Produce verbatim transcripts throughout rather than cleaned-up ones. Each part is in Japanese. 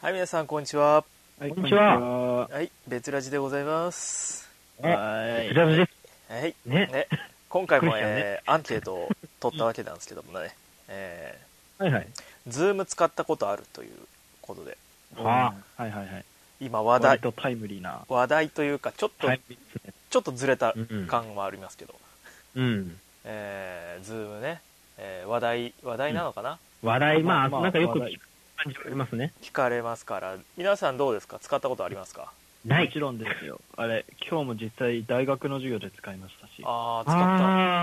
はい、皆さんこんにちは。 はい、こんにちは。 はい、別ラジでございます。 はい、別ラジです。 はい、 ね。 ね、今回も、えー、アンケートを取ったわけなんですけどもね、えー、はいはい。 ズーム使ったことあるということで。 はあ、はいはいはい。 今話題、 割とタイムリーな話題というかちょっと、 ね、 ちょっとずれた感はありますけど、 うん、 えー、ズームね、えー、話題話題なのかな。 うん、話題、まあ、まあ、なんかよく聞く感じありますね。 聞かれますから、皆さんどうですか？使ったことありますか？ ない。もちろんですよ。あれ、今日も実際大学の授業で使いましたし。 ああ、使った。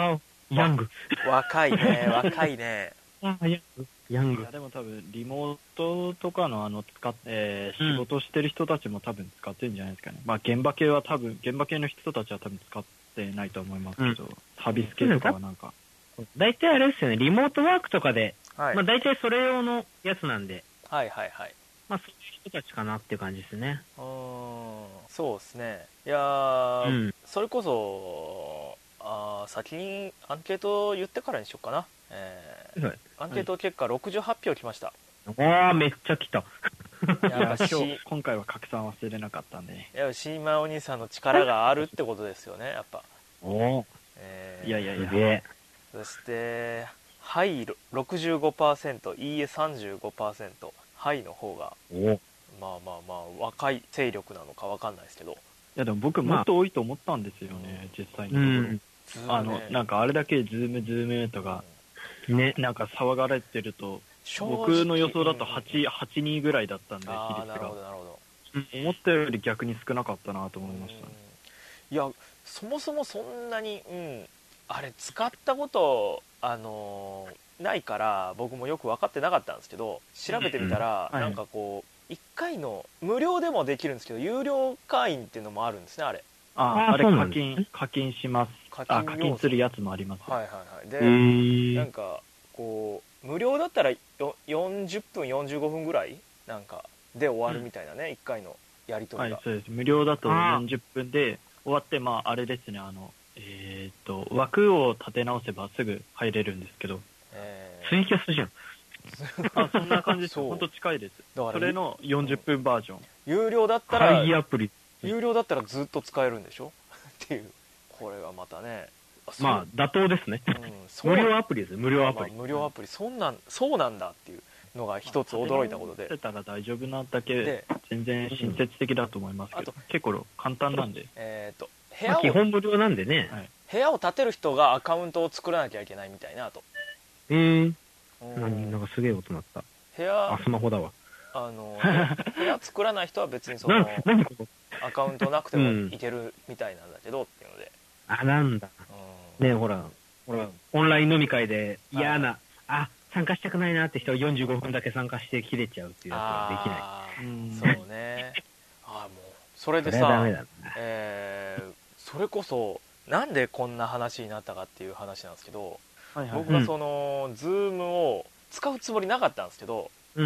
あヤング。 若いね、若いね。 あヤング。ヤング。いやでも多分リモートとかのあの使っ、えー、仕事してる人たちも多分使ってるんじゃないですかね。うん、まあ現場系は多分現場系の人たちは多分使ってないと思いますけど、うん、サービス系とかはなんか。大体あれですよね。リモートワークとかで、はい、まあ大体それ用のやつなんで。 はいはいはい。 まあそういう人たちかなっていう感じですね。 うーん、そうですね。いやー、うん、それこそあ先にアンケート言ってからにしようかな。えーはい、アンケート結果ろくじゅうはちひょう来ました。 わあ、めっちゃ来た。やっぱ今日今回は拡散忘れなかったんでね。 いや、シーマお兄さんの力があるってことですよね、やっぱ。 おお、えー、いやいやいや。すげえ。 そしてはいろくじゅうごパーセント、いいえ さんじゅうごパーセント、はいの方がおまあまあまあ若い勢力なのかわかんないですけど。いやでも僕もっと多いと思ったんですよね、まあ、実際のところ、うん、あのなんかあれだけズームズームとか、うん、ね、なんか騒がれてると僕の予想だと 8, 8人ぐらいだったんで、比率が。なるほどなるほど。思ったより逆に少なかったなと思いましたね。 いやそもそもそんなに、うん、あれ使ったことあのー、ないから僕もよく分かってなかったんですけど、調べてみたら、うん、なんかこういっかいの無料でもできるんですけど有料会員っていうのもあるんですね、あれ。 ああ、あれ課金課金します。課金、あ、課金するやつもあります。 はいはいはい。でなんかこう無料だったらよんじゅっぷんよんじゅうごふんぐらいなんかで終わるみたいなね、うん、いっかいのやり取りが。 はい、そうです。無料だとよんじゅっぷんで終わって、まああれですね、あのえっ、ー、と枠を立て直せばすぐ入れるんですけど、えー、ツイキャスじゃん。あ、そんな感じです。本当近いです。だからそれのよんじゅっぷんバージョン。 有料だったら会議アプリ。 有料だったらずっと使えるんでしょっていう。これがまたね。 まあ妥当ですね。うん、無料アプリです。無料アプリ。 まあ、無料アプリ、そんなんそうなんだっていうのが一つ驚いたことで。 立てたら大丈夫なだけで全然親切的だと思いますけど、うん、結構簡単なんで。 えっと部屋を、まあ、基本無料なんでね、はい。 部屋を建てる人がアカウントを作らなきゃいけないみたいなと。 えー、うんなんかすげえ音鳴った。 部屋あスマホだわ。 あの部屋作らない人は別にそのアカウントなくてもいけるみたいなんだけどっていうので、 うん、あなんだ、うん、ねえほらほらオンライン飲み会で嫌な、はい、あ参加したくないなって人はよんじゅうごふんだけ参加して切れちゃうっていうやつはできない。 うんそうねあもうそれでさそれはダメだな、えー、それこそなんでこんな話になったかっていう話なんですけど、はいはい、僕がその、うん、ズームを使うつもりなかったんですけど、うん、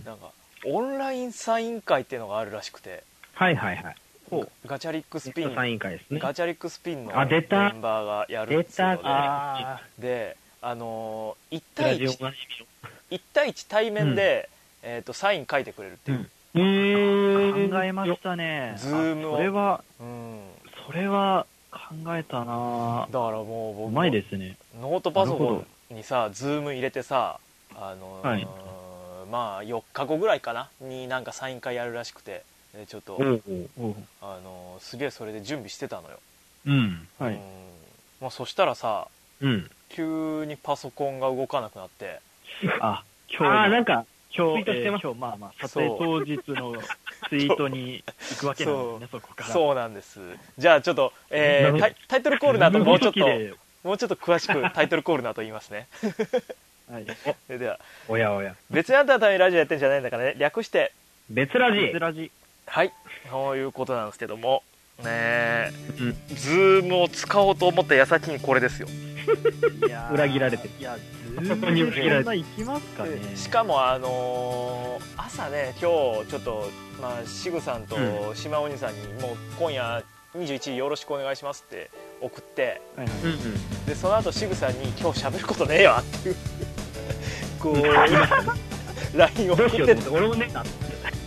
なんかオンラインサイン会っていうのがあるらしくて、はいはいはい、ガチャリックスピン、サイン会ですね、ガチャリックスピンのメンバーがやるっていうので、あで、あのー、いち対いちいち対いち対面で、うんえー、とサイン書いてくれるっていう、うん、えー、考えましたね。ズームをそれは、うん、それは考えたな。だからもう僕うまいですね。ノートパソコンにさズーム入れてさ、あのーはいまあよっかごぐらいかなになんかサイン会やるらしくて、でちょっと、うんうん、あのすげえそれで準備してたのよ。うんはい。うんまあ、そしたらさ、うん、急にパソコンが動かなくなって、あ今日あなんか今日、えー、今日まあまあ撮影当日のツイートに行くわけなんですね。そ, そこからそうなんです。じゃあちょっと、えー、タ, イタイトルコールの後もうちょっともうちょっと詳しくタイトルコールの後言いますね。はい、それではおやおや別にあんたのためにラジオやってんじゃないんだからね、略して別ラジ別ラジはいそういうことなんですけどもねえ、うん、ズームを使おうと思った矢先にこれですよ。いや裏切られてる。いやズームに裏切られてる。行きますかね。しかもあのー、朝ね今日ちょっとまあシグさんと島お兄さんにもう今夜にじゅういちじよろしくお願いしますって送って、はいはいうんうん、でその後シグさんに今日喋ることねえわっていうこう ライン を送ってた。俺もね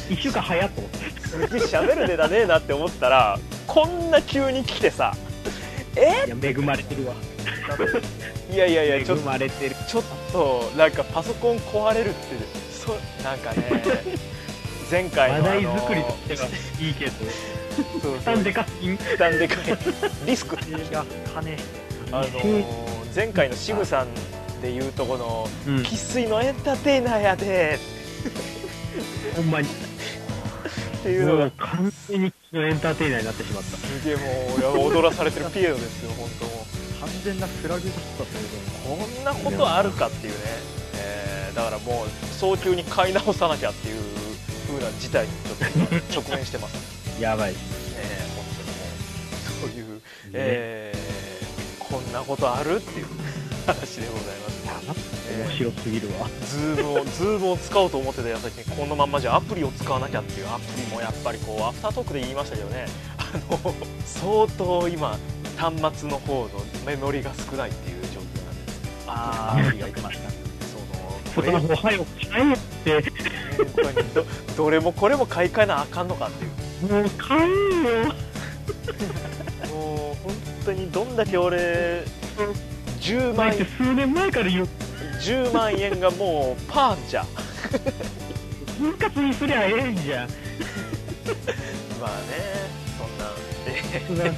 いっしゅうかん早っと思ってすげえ喋るネタねえなって思ったらこんな急に来てさ、えいや恵まれてるわいやいやいやちょっと恵まれてるちょっとなんかパソコン壊れるってそなんかね前回の話題作りとしてはいいけど負担でかい負担でかいリスクってが金あのー、前回のシグさんでいうとこの生粋、うん、のエンターテイナーやでほんまにっていうのが完全にのエンターテイナーになってしまった。 すげえもう踊らされてるピエロですよ本当もう完全なフラグだったというこんなことあるかっていうね、えー、だからもう早急に買い直さなきゃっていう風な事態にちょっと直面してますやばい、 えー、本当にねそういう、ねえー、こんなことあるっていう話でございます。 面白すぎるわ。 ズームをズームを使おうと思ってた矢先にこのまんまじゃアプリを使わなきゃっていうアプリもやっぱりこうアフタートークで言いましたけどね、あの相当今端末の方のメモリが少ないっていう状況なんです。 ああ、アプリが言ってました。 そのこれもはよ買えって本当に ど, どれもこれも買い替えなあかんのかっていう。 もう買えよ。 もう本当にどんだけ俺じゅうまん円数年前から言うじゅうまんえんがもうパーンじゃん分割にすりゃええんじゃんまあねそんな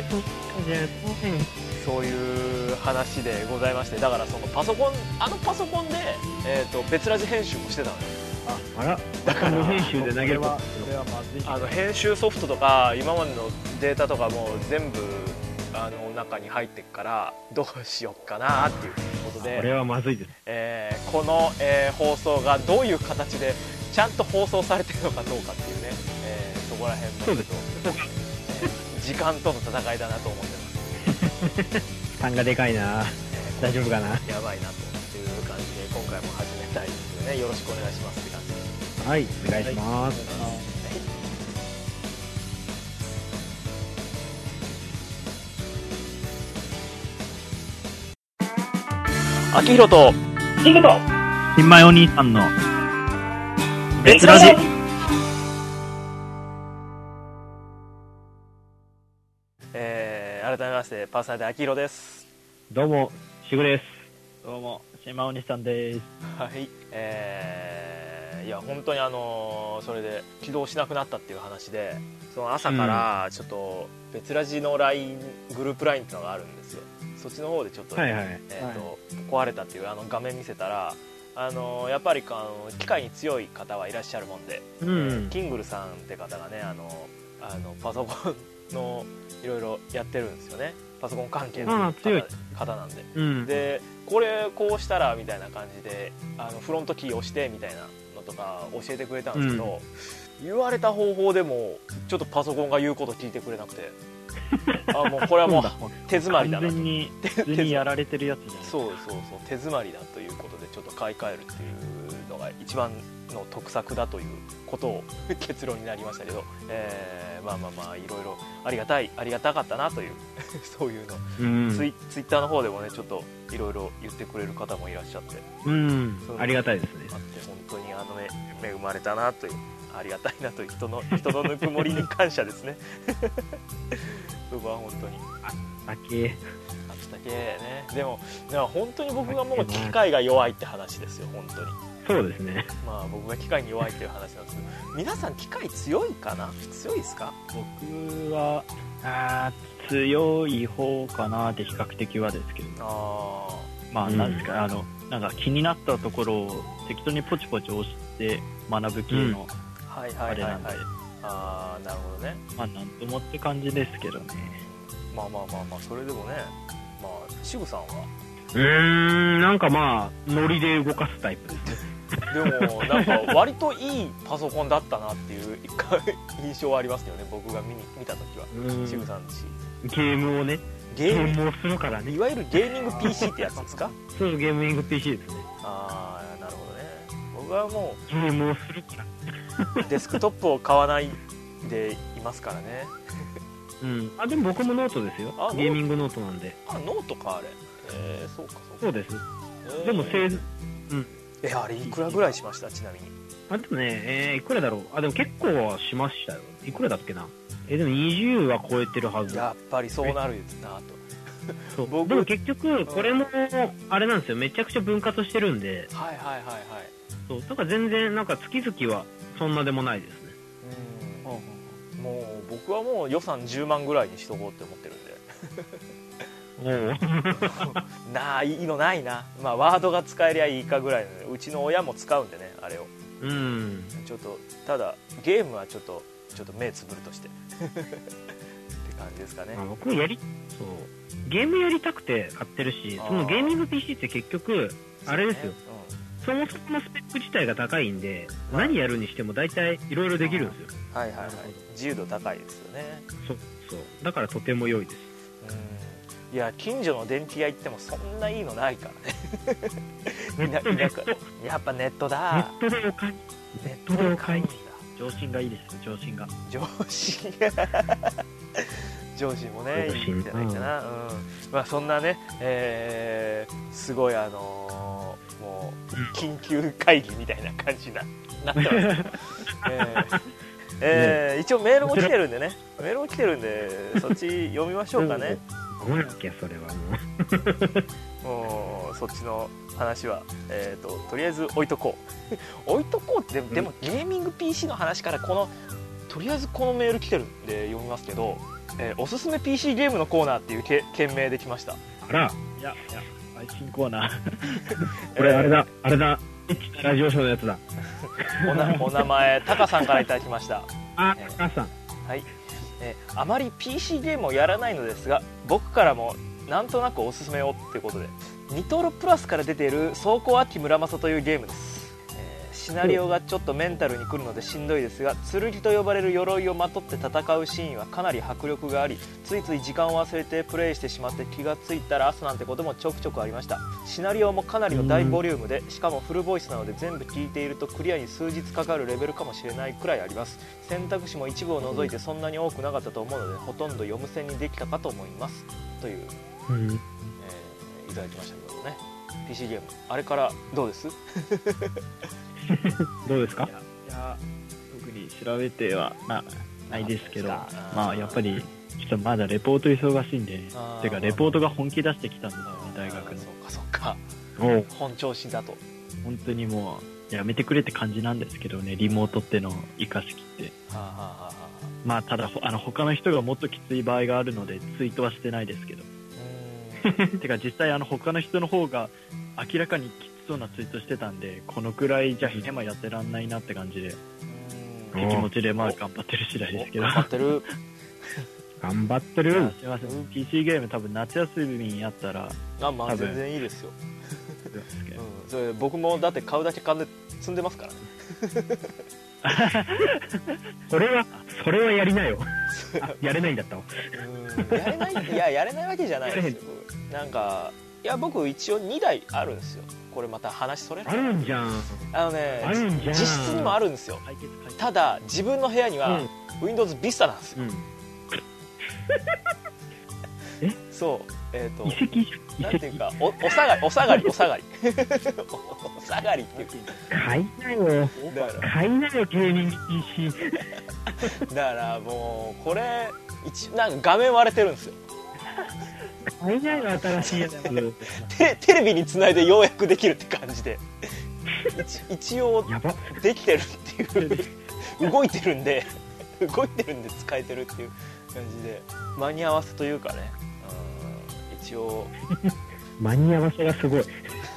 そういう話でございまして、だからそのパソコンあのパソコンで、えー、と別ラジ編集もしてたのよ。 ああらだから編集で投げればあの編集ソフトとか今までのデータとかも全部あの中に入ってっからどうしよっかなっていうことで、 これはまずいです、 えー、この、えー、放送がどういう形でちゃんと放送されてるのかどうかっていうね、えー、そこら辺もちょっと、えー、時間との戦いだなと思ってます負担がでかいな、えー、大丈夫かな、 やばいなという感じで今回も始めたいですよね。よろしくお願いしますって感じです。 はい、お願いします、はい。 秋広とシグと新米お兄さんの別ラジ。 えー、改めましてパーソナリティ秋広です。 どうもシグです。どうも新米お兄さんです。 はい、えー、いや本当にあのー、それで起動しなくなったっていう話で、その朝からちょっと別ラジの ライン グループ ライン っていうのがあるんですよ。そっちの方でちょっと、ね、はいはい、えーとはい、壊れたっていうあの画面見せたら、あのやっぱりあの機械に強い方はいらっしゃるもんで、うんえー、キングルさんって方がねあのあのパソコンのいろいろやってるんですよね。パソコン関係の 方, 方なんで、うん、でこれこうしたらみたいな感じであのフロントキー押してみたいなのとか教えてくれたんですけど、うん、言われた方法でもちょっとパソコンが言うこと聞いてくれなくてあもうこれはもう手詰まりだなと。 完全に普通にやられてるやつじゃない。 そうそうそう手詰まりだということでちょっと買い替えるっていうのが一番の得策だということを結論になりましたけど、えー、まあまあまあいろいろありがたいありがたかったなというそういうの、うん、ツイ、ツイッターの方でもねちょっといろいろ言ってくれる方もいらっしゃって、 うん、ありがたいですね。 あって本当にあの恵まれたなというありがたいなという人の人のぬくもりに感謝ですねそこは本当にあったけあったけね。でもでも本当に僕がもう機械が弱いって話ですよ本当に。 そうですね。 まあ僕が機械に弱いっていう話なんですけど、皆さん機械強いかな？強いですか？ 僕はあ強い方かなって比較的はですけど。あまあなんですか、うん、あのなんか気になったところを適当にポチポチ押して学ぶ系のあれなんで。 ああなるほどね。 まあなんともって感じですけどね。 まあまあまあまあそれでもね、まあシグさんはうーんなんかまあノリで動かすタイプですね。 でもなんか割といいパソコンだったなっていう印象はありますけどね僕が見に見た時は。シグさんちゲームをねゲームをするからね。 いわゆるゲーミング ピーシー ってやつですか？ そうゲーミング ピーシー ですね。 ああなるほどね。僕はもうゲームをするからデスクトップを買わないでいますからね。 うん、あでも僕もノートですよ。ゲーミングノートなんで。 あノートかあれ。えー、そうかそうか。 そうです。えー、でもせい、うん。 えあれいくらぐらいしましたちなみに。 あでもね、えー、いくらだろう。あでも結構はしましたよ。いくらだっけな。えー、でもにじゅうは超えてるはず。 やっぱりそうなるなと。 そう僕でも結局これもあれなんですよ。めちゃくちゃ分割してるんで。 はいはいはいはい。 そうだから全然なんか月々はそんなでもないですね。 うん。もう僕はもう予算じゅうまんぐらいにしとこうって思ってるんで。なあいいのないな。まあワードが使えりゃいいかぐらいので、うちの親も使うんでねあれを。 うん。 ちょっとただゲームはちょっとちょっと目つぶるとしてって感じですかね。 まあ、僕やりそうゲームやりたくて買ってるし、そのゲーミング ピーシー って結局あれですよ。そもそものスペック自体が高いんで、まあ、何やるにしても大体いろいろできるんですよ。 はいはいはい。自由度高いですよね。 そうそうだからとても良いです。 うん。いや近所の電気屋行ってもそんないいのないからね。 ネットネットやっぱネットだ。 ネットでお買いネットでお買い上心がいいですよ。上心が上心が上司もねいいんじゃないかな、うんうんまあ、そんなね、えー、すごいあのー、もう緊急会議みたいな感じになってます、えーえー、一応メールも来てるんでねメールも来てるんでそっち読みましょうかね。 ごめんなきゃそれはもうもうそっちの話は、えー、ととりあえず置いとこう置いとこうってでも、でもゲーミング ピーシー の話からこのとりあえずこのメール来てるんで読みますけど、えー、おすすめ ピーシー ゲームのコーナーっていうけ件名できました。 あらいやいや配信コーナーこれあれだ、えー、あれだラジオショーのやつだお, なお名前タカさんからいただきました。 あ、タカさん、 はい、えー、あまり ピーシー ゲームをやらないのですが僕からもなんとなくおすすめをっていうことでニトロプラスから出ている走行秋村正というゲームです、えー、シナリオがちょっとメンタルにくるのでしんどいですが剣と呼ばれる鎧をまとって戦うシーンはかなり迫力がありついつい時間を忘れてプレイしてしまって気がついたら朝なんてこともちょくちょくありました。シナリオもかなりの大ボリュームでしかもフルボイスなので全部聞いているとクリアに数日かかるレベルかもしれないくらいあります。選択肢も一部を除いてそんなに多くなかったと思うのでほとんど読む線にできたかと思いますという、 うんえー、いただきましたけどね。 ピーシー ゲームあれからどうですどうですか。 いや、いや特に調べては な, ないですけどまあやっぱりちょっとまだレポート忙しいんで、てかレポートが本気出してきたんですよね大学の。 そっかそっか本調子だと本当にもうやめてくれって感じなんですけどねリモートってのを生かしきって、はあはあはあ、まあただあの他の人がもっときつい場合があるのでツイートはしてないですけどてか実際あの他の人の方が明らかにきつそうなツイートしてたんでこのくらいじゃヒデマやってらんないなって感じでって気持ちでまあ頑張ってる次第ですけど頑張ってる頑張ってるすいません ピーシー ゲーム多分夏休みにやったらあまあ全然いいですよ、うん、それ僕もだって買うだけ買んで積んでますからねそれはそれはやりなよやれないんだったわうんやれないいややれないわけじゃないですよ。なんかいや僕一応にだいあるんですよ。これまた話それるあるんじゃんあのねあるんじゃん実質にもあるんですよ。ただ自分の部屋には、うん、Windows Vista なんですよ、うんえそうえっ、ー、と遺跡遺跡なんていうか お, お下がりお下がりお下がりお下がりっていう買いなよ買いなよゲーミング ピーシー だからもうこれ一なんか画面割れてるんですよ。 買いなよ新しいやつテ, テレビにつないでようやくできるって感じで一, 一応できてるっていう動いてるんで動いてるんで使えてるっていう感じで間に合わせというかね、うん、一応間に合わせがすごい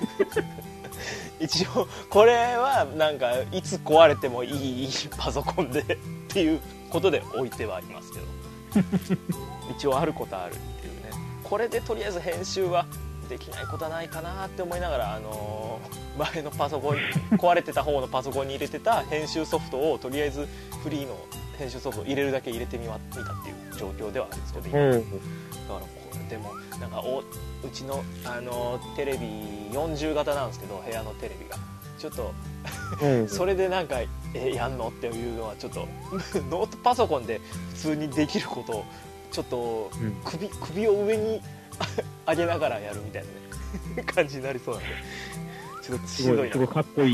一応これはなんかいつ壊れてもいいパソコンでっていうことで置いてはいますけど一応あることあるっていうね。これでとりあえず編集はできないことはないかなって思いながら、あのー、前のパソコン壊れてた方のパソコンに入れてた編集ソフトをとりあえずフリーの編集ソフトを入れるだけ入れてみたっていう状況ではあるんですけど今、うん、だからこれでもなんかおうちの、あのー、テレビよんじゅう型なんですけど部屋のテレビがちょっとそれでなんかえやんのっていうのはちょっとノートパソコンで普通にできることをちょっと 首, 首を上に上げながらやるみたいな、ね、感じになりそうなんでちょっとしんどいな。 すごいかっこいい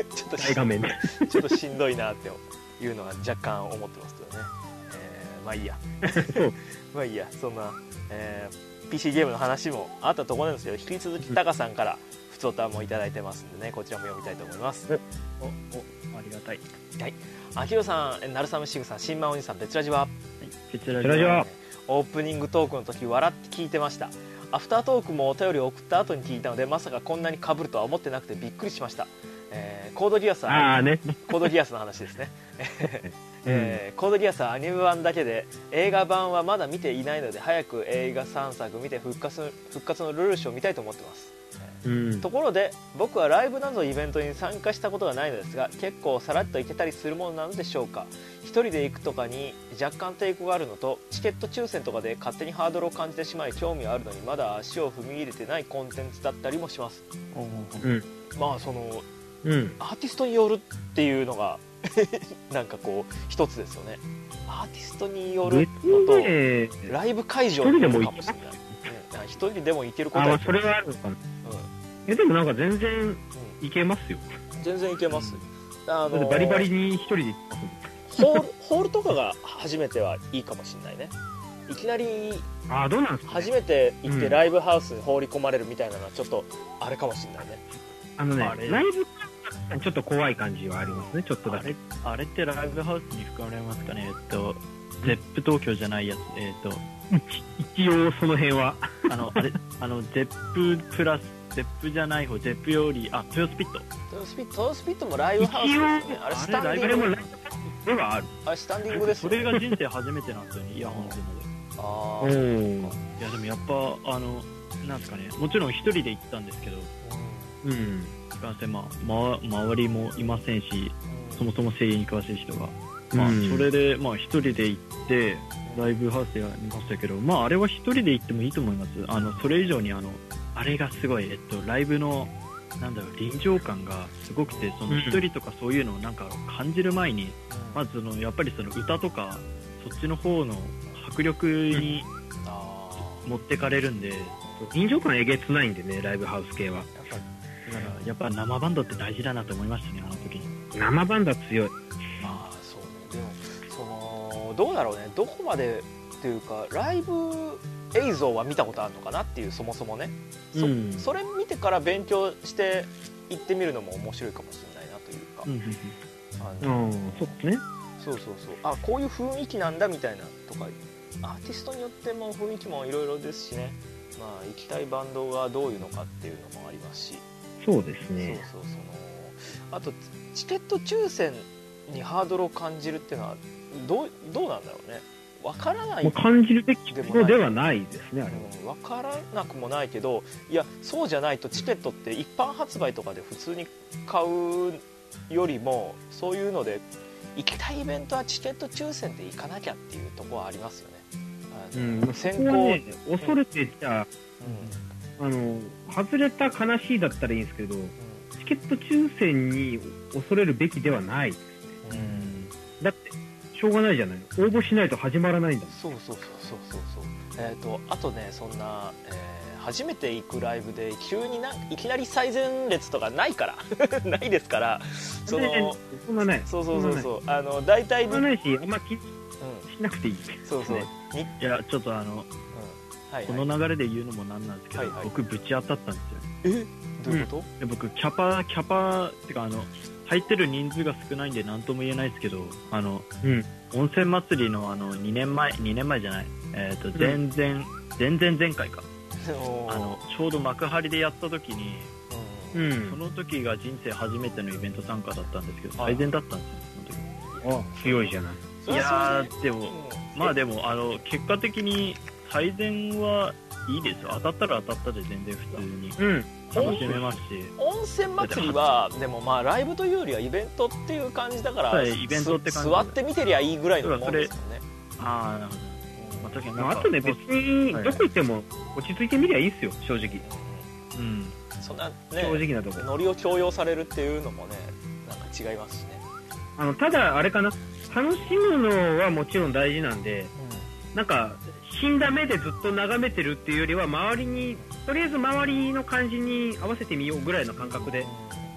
ちょっと大画面でちょっとしんどいなっていうのは若干思ってますけどね、えー、まあいいやまあいいや、そんな、えー、ピーシー ゲームの話もあったところなんですけど、引き続きタカさんからふつおたもいただいてますんでね、こちらも読みたいと思います。 おおありがたい。 はい、あきろさん、なるさむしぐさん、新馬お兄さん、別ラジは、はい、 別ラジはオープニングトークの時笑って聞いてました。アフタートークもお便りを送った後に聞いたので、まさかこんなに被るとは思ってなくてびっくりしました。えー、コードギアスはあ、ね、 コードギアスの話ですね、えー、コードギアスはアニメ版だけで映画版はまだ見ていないので、早く映画さんさく見て復活復活のルールショーを見たいと思ってます。うん、ところで僕はライブなどのイベントに参加したことがないのですが、結構さらっと行けたりするものなのでしょうか。一人で行くとかに若干抵抗があるのと、チケット抽選とかで勝手にハードルを感じてしまい興味はあるのにまだ足を踏み入れてないコンテンツだったりもします。うん、まあその、うん、アーティストによるっていうのがなんかこう一つですよね。アーティストによるのと、えー、ライブ会場によるかもしれない。一人でも行けることは、 あ、それはあるのかな。え、でもなんか全然いけますよ、 うん、全然いけます、 うん、あのー、バリバリに一人で行ってますホール、ホールとかが初めてはいいかもしれないね。いきなりあ、どうなんですかね、 初めて行ってライブハウスに放り込まれるみたいなのはちょっとあれかもしれないね。 あのね、ライブちょっと怖い感じはありますね、ちょっとだけ。 あれ、あれってライブハウスに含まれますかね。えっとゼップ東京じゃないやつ、えっと一応その辺はあのあれあのゼッププラスゼップじゃない方、ゼップより、あ、トヨスピット。 トヨスピット、トヨスピットもライブハウスですね。あれスタンディングではある。 あれスタンディングです、 ね。それが人生初めてなんですよね、イヤホンっていうので。 ああ。いやでもやっぱあのなんですかね、もちろん一人で行ったんですけど、うん。いかんせん、まあ、ま周りもいませんし、そもそも声優に詳しい人が、まあ、それでまあ一人で行ってライブハウスやりましたけど、まああれは一人で行ってもいいと思います。あのそれ以上にあのあれがすごい、えっと、ライブのなんだろう、臨場感がすごくて、その一人とかそういうのをなんか感じる前に、まずそのやっぱりその歌とかそっちの方の迫力に持ってかれるんで、 臨場感えげつないんでね、ライブハウス系は。 だからやっぱ生バンドって大事だなと思いましたね、あの時に。 生バンドは強い。 まあそうね、でもそのどうだろうね、どこまでっていうかライブ映像は見たことあるのかなっていう、そもそもね、そ, うん、それ見てから勉強して行ってみるのも面白いかもしれないなというか、 うん、あの、うん、そうですね。 そうそうそう、あ、こういう雰囲気なんだみたいなとか、アーティストによっても雰囲気もいろいろですしね、まあ行きたいバンドがどういうのかっていうのもありますし、 そうですね。 そうそう、そのあとチケット抽選にハードルを感じるっていうのはどうどうなんだろうね。分からない、 もう感じるべきことではないですね、あれは。 うん、分からなくもないけど、いやそうじゃないと、チケットって一般発売とかで普通に買うよりも、そういうので行きたいイベントはチケット抽選で行かなきゃっていうところはありますよね。 あの、うん、先行、ね、恐れてじゃあ、うん、あの外れた悲しいだったらいいんですけど、うん、チケット抽選に恐れるべきではないですね。うん、だってしょうがないじゃない、応募しないと始まらないんだもん。 そうそうそうそうそうそう、えーと、あとね、そんな、えー、初めて行くライブで急にないきなり最前列とかないからないですから、 そのそんなない、 そうそうそうそう、あの大体そんなないし、あんま気にしなくていい、 うん、そうそう、ね、 いやちょっとあの、うん、はいはい、この流れで言うのもなんなんですけど、はいはい、僕ぶち当たったんですよ。え、どういうこと？ うん、僕キャパキャパってか、あの入ってる人数が少ないんで何とも言えないですけど、あの、うん、温泉祭りのあのにねんまえにねんまえじゃない、えーと、全然全然前回かあのちょうど幕張でやった時に、うん、その時が人生初めてのイベント参加だったんですけど、最善だったんですよ、 その時。あ、強いじゃない。 いやーでも、まあでもあの結果的に最善はいいですよ。当たったら当たったで全然普通に、うん、楽しめますし、 温泉祭りはでもまあライブというよりはイベントっていう感じだから、はい、イベントって感じ、座って見てりゃいいぐらいのもんですよね。 ああ、なるほど。 まあ、確かに、まあ、あとね、別にどこ行っても落ち着いてみりゃいいっすよ、正直。 うん、そんなね、 正直なところ、 ノリを強要されるっていうのもね、なんか違いますしね。 あのただあれかな、楽しむのはもちろん大事なんで、うん、なんか死んだ目でずっと眺めてるっていうよりは、周りにとりあえず周りの感じに合わせてみようぐらいの感覚で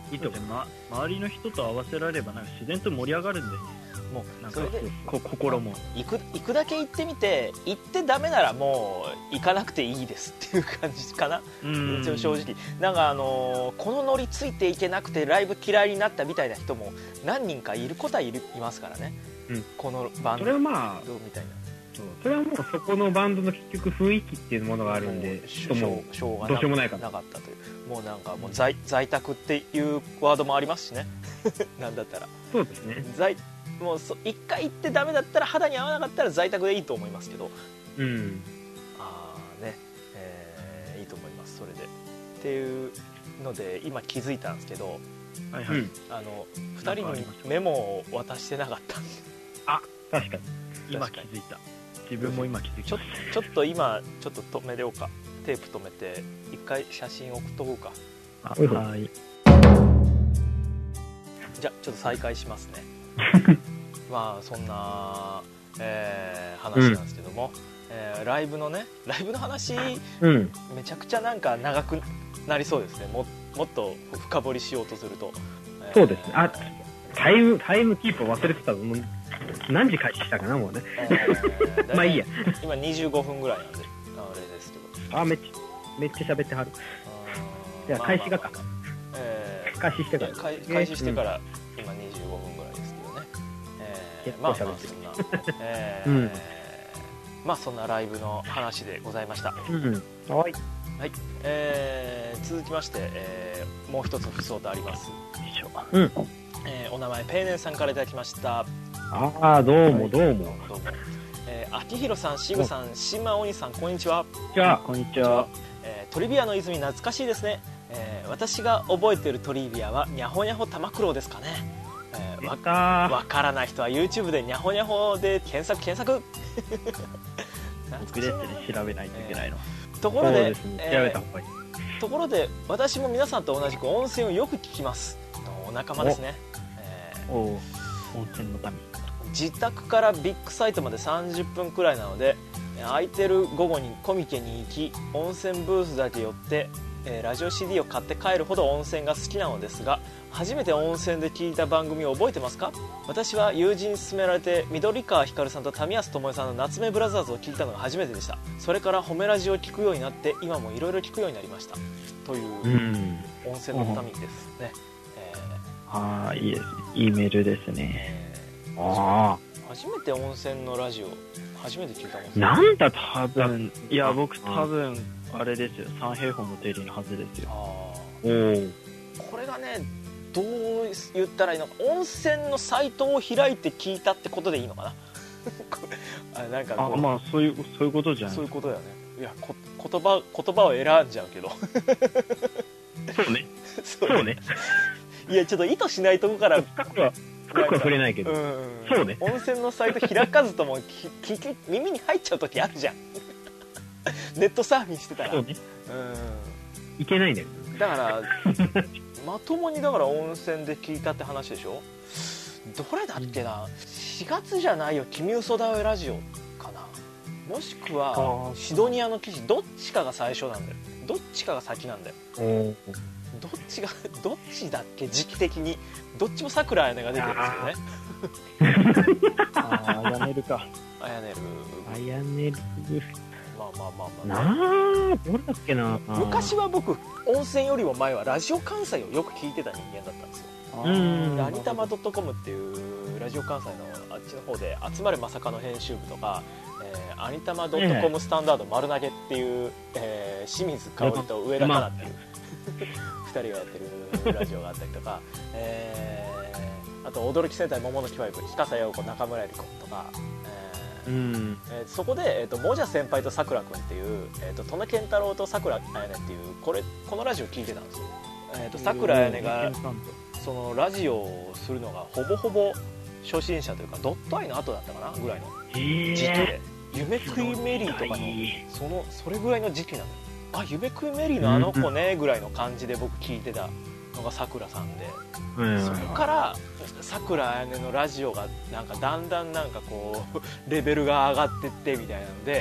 いいと思う、ま、周りの人と合わせられればなんか自然と盛り上がるんでね。 もうなんかそれでこ心も行く行くだけ行ってみて、行ってダメならもう行かなくていいですっていう感じかな。 うん正直なんかあのーこのノリついていけなくてライブ嫌いになったみたいな人も何人かいることはいるいますからね、うん、このバンドそれはまあみたいな、 そうそれはもうそこのバンドの結局雰囲気っていうものがあるんで、 しょうしょうがどうしようもないかなかったという、もうなんかもう 在, 在宅っていうワードもありますしねなんだったらそうですね、 在もうそ一回行ってダメだったら、肌に合わなかったら在宅でいいと思いますけど、 うんああね、えー、いいと思います。それでっていうので今気づいたんですけど、 はいはい、 あのふたりにメモを渡してなかったあ、確かに今気づいた、自分も今気づいた。 ちょちょっと今ちょっと止めようか、テープ止めて一回写真送っとこうか。 あ、はい、 じゃあちょっと再開しますねまあそんな、えー、話なんですけども、うん、えー、ライブのねライブの話、うん、めちゃくちゃなんか長くなりそうですね。 も, もっと深掘りしようとすると、 そうですね、あ、タイムタイムキープ忘れてたの、もう何時開始したかなもうね、えー、まあいいや、 今にじゅうごふんぐらいなんであれですけど、 あ、めっちゃめっちゃ喋ってはる。じゃあ開始がか、まあまあまあ、えー、開始してから開, 開始してから今にじゅうごふんぐらいですけどね、えー、まあまあそんな、えーうん、まあそんなライブの話でございました、 うん、はい、 はい、えー、続きまして、えー、もう一つ不相とあります。 うん、 えー、お名前ペーネンさんからいただきました。 ああ、どうもどうも、はい、どうも、 えー、秋広さん、シグさん、シンマお兄さん、こんにちは。 じゃあこんにちは。 えー、トリビアの泉懐かしいですね。えー、私が覚えているトリビアはニャホニャホ玉九郎ですかね。えー、わかわからない人は YouTube でニャホニャホで検索検索僕ですね、調べないといけないの、 えー、ところで、 ね、調べた方がいい。 ところで私も皆さんと同じく温泉をよく聞きます。お仲間ですね。 お、えー、お温泉の民。 自宅からビッグサイトまでさんじゅっぷんくらいなので、空いてる午後にコミケに行き温泉ブースだけ寄って、えー、ラジオ シーディー を買って帰るほど温泉が好きなのですが、初めて温泉で聞いた番組を覚えてますか？私は友人に勧められて緑川光さんと民安智恵さんの夏目ブラザーズを聞いたのが初めてでした。それから褒めラジを聞くようになって今もいろいろ聞くようになりましたという温泉の民ですね。えー、ああ、いいですね、いいメールですね。 えー、あ初めて温泉のラジオ初めて聞いた温泉なんだ多分、 いや僕多分あれですよ、三平方の定理のはずですよ。 あー、これがねどう言ったらいいのか、温泉のサイトを開いて聞いたってことでいいのかなあ、なんかあ、まあそういうそういうことじゃん。 そういうことだよね。いやこ言葉言葉を選んじゃうけどそうねそうねいやちょっと意図しないとこから深くは深くは触れないけど、うん、そうね、 温泉のサイト開かずともきき耳に入っちゃう時あるじゃんネットサーフィンしてたら、そうね、 うん、いけないんだよ。 だからまともにだから温泉で聞いたって話でしょ。どれだっけな、しがつじゃないよ君嘘だよラジオかな、もしくはシドニアの記事、どっちかが最初なんだよ、どっちかが先なんだよ。どっちがどっちだっけ、時期的にどっちも桜彩音が出てるんですよねああ、あやねるか、 あやねるあやねる、 まあまあまあまあ、 なあ、どれだっけな。 昔は僕温泉よりも前はラジオ関西をよく聞いてた人間だったんですよ。うん、アニタマ .com っていうラジオ関西のあっちの方で集まれまさかの編集部とか、えー、アニタマ .com スタンダード丸投げっていう、えー、清水香織と上田香奈っていうふたりがやってるラジオがあったりとか、えー、あと驚き戦隊桃の木はゆく日笠陽子中村江里子とか、えーうんえー、そこで、えーと、もじゃ先輩とさくらくんっていう、えーと、戸根健太郎とさくらあやねっていうこれこのラジオ聞いてたんですよ。えーと、さくらあやねがそのラジオをするのがほぼほぼ初心者というかドットアイの後だったかなぐらいの時期で、夢食いメリーとかのそのそれぐらいの時期なの。あ、夢食いメリーのあの子ねぐらいの感じで僕聞いてたのがさくらさんで、そこからさくらあやねのラジオがなんかだんだんなんかこうレベルが上がってってみたいなので、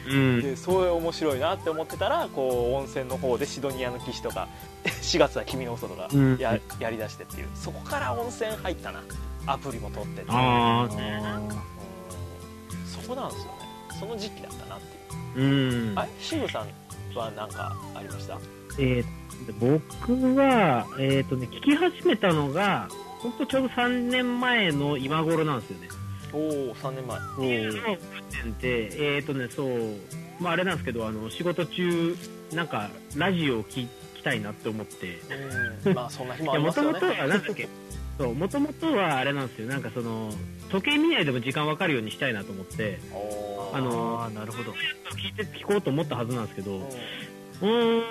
うん、 でそういう面白いなって思ってたらこう温泉の方でシドニアの騎士とかしがつは君の嘘とか や,、うん、やりだしてっていう、そこから温泉入ったな、アプリも取ってって、 ああね、 うん、そこなんですよね、その時期だったなっていう、うん、 あれシムさんは何かありました？ えー、僕は、えーとね、聞き始めたのが本当ちょうどさんねんまえの今頃なんですよね。 おお、さんねんまえ。おで、えーとね、そう、まああれなんですけど、あの仕事中なんかラジオを聞きたいなって思って。 うん、まあそんな日もありますよね。 もともとはなんだっけ、そう、もともとはあれなんですよ。なんかその時計見ないでも時間わかるようにしたいなと思って、あのあなるほど。 聞いて聞こうと思ったはずなんですけど。う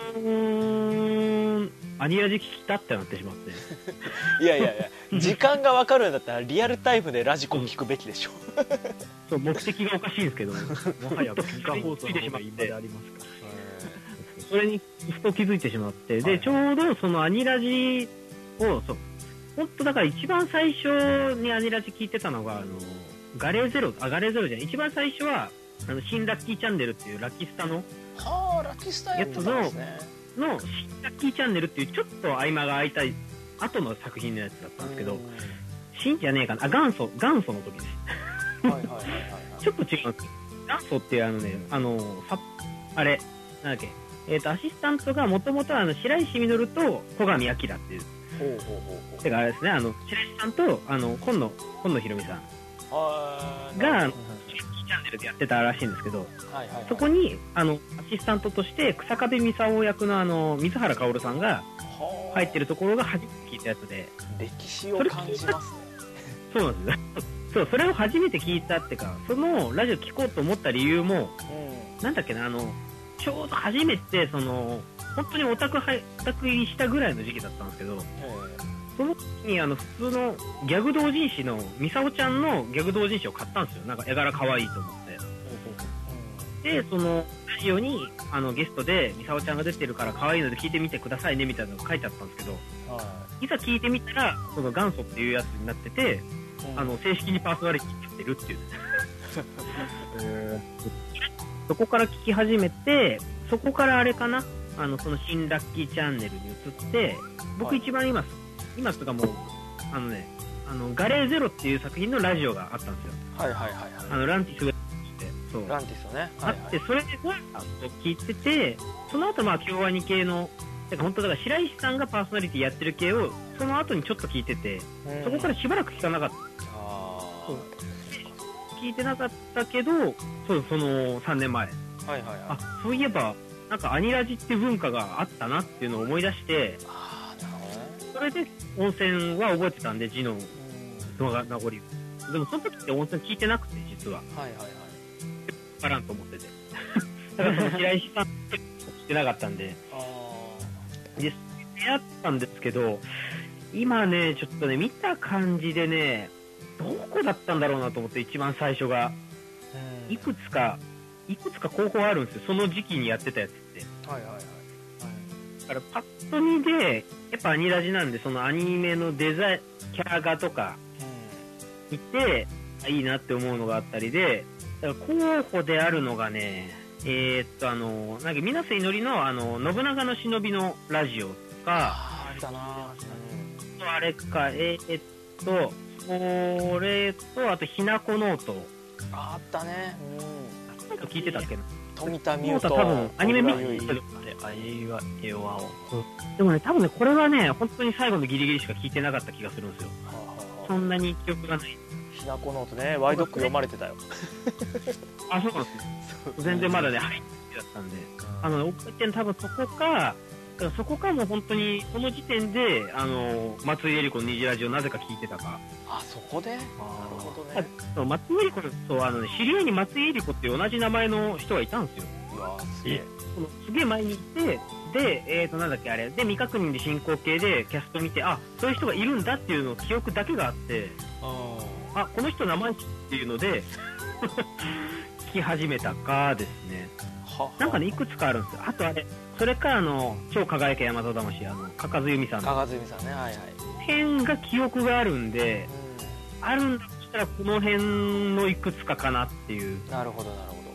ーん、アニラジ聞きたってなってしまっていやいやいや、時間が分かるんだったらリアルタイムでラジコ聞くべきでしょそう、目的がおかしいんですけどもはや文化放送の方が今でありますかそれにふと気づいてしまって、で、ちょうどそのアニラジを、そう、本当だから一番最初にアニラジ聞いてたのが、あの、ガレーゼロ、あ、ガレーゼロじゃない、一番最初は、あの、新ラッキーチャンネルっていうラッキースタの、 はあ、ラッキースタやってたんですね。 の新ラッキーチャンネルっていうちょっと合間が空いた後の作品のやつだったんですけど、新じゃねえかな、あ、元祖、元祖の時です。はいはいはいはい、はい。ちょっと違うんですよ。元祖っていうあのね、あの、さ、あれ、なんだっけ、えっ、ー、と、アシスタントがもともとあの、白石稔と小上明っていう。ほうほうほうほう。てかあれですね、あの、白石さんと、あの、今野、今野ひろみさんが、チャンネルでやってたらしいんですけど、はいはいはい、そこにあのアシスタントとして草壁美沙夫役のあの水原かおるさんが入ってるところが初めて聞いたやつで、 歴史を感じますね。 そうなんですそう、それを初めて聞いたってか、そのラジオ聞こうと思った理由も、うん、なんだっけな、あのちょうど初めてその本当にオタク入りしたぐらいの時期だったんですけど、その時にあの普通のギャグ同人誌のミサオちゃんのギャグ同人誌を買ったんですよ。なんか絵柄可愛いと思って、でそのラジオにあのゲストでミサオちゃんが出てるから可愛いので聞いてみてくださいねみたいなのが書いてあったんですけど、いざ聞いてみたらその元祖っていうやつになってて、あの正式にパーソナリティになってるっていうそこから聞き始めて、そこからあれかな、あのその新ラッキーチャンネルに移って、僕一番今今とかもうあのね、あのガレーゼロっていう作品のラジオがあったんですよ。 はいはいはいはい。 あのランティスがそうランティスをね、はいはい、あって、それで聞いてて、その後まあ京アニ系の、だから本当だから白石さんがパーソナリティやってる系をその後にちょっと聞いてて、そこからしばらく聞かなかった。あそう聞いてなかったけど、そうそのさんねんまえ、はいはいはい、あそういえばなんかアニラジって文化があったなっていうのを思い出して、あなるほど、ね、それで温泉は覚えてたんで、字の名残。でもその時って温泉聞いてなくて実は。はいはいはい。わからんと思ってて。だからその白石さんしてなかったんで。あで出会ったんですけど、今ねちょっとね見た感じでね、どこだったんだろうなと思って、一番最初がいくつかいくつか候補あるんですよ、その時期にやってたやつって。はいはいはい。だからパッと見でやっぱアニラジなんで、そのアニメのデザインキャラ画とか見て、うん、いいなって思うのがあったりで、だから候補であるのがね、えー、っとあのなんか水瀬いのりのあの信長の忍びのラジオとか、あったな、うん、あれか、えー、っとこれとあとひなこノート、 あったね、 うん、なんか聞いてたっけな、 富田美優と多分アニメ見てるけど、 あれはエワオ、 でもね多分ねこれはね本当に最後のギリギリしか聞いてなかった気がするんですよ。はあはあ、そんなに記憶がない。 ひなこノートね、ワイドック読まれてたよ。 あ、そうなんですね。全然まだね入ってだったんで、あの覚えてる多分そこか、そこかも本当にその時点であの松井絵里子の虹ラジオなぜか聞いてたか。 あ、そこで。なるほどね。 そう、松井絵里子とあの、ね、知り合いに松井絵里子っていう同じ名前の人がいたんですよ。 うわすげえ。 そのすげえ前にいて、で、えーとなんだっけあれで未確認で進行形でキャスト見て、あ、そういう人がいるんだっていうの記憶だけがあって、ああこの人名前っていうので聞き始めたかですね。なんかねいくつかあるんですよ。あとあれ、それかあの超輝け大和魂、あのかかずゆみさんのかかずゆみさんね、はいはい、 辺が記憶があるんで、うん、あるんだとしたらこの辺のいくつかかなっていう。 なるほどなるほ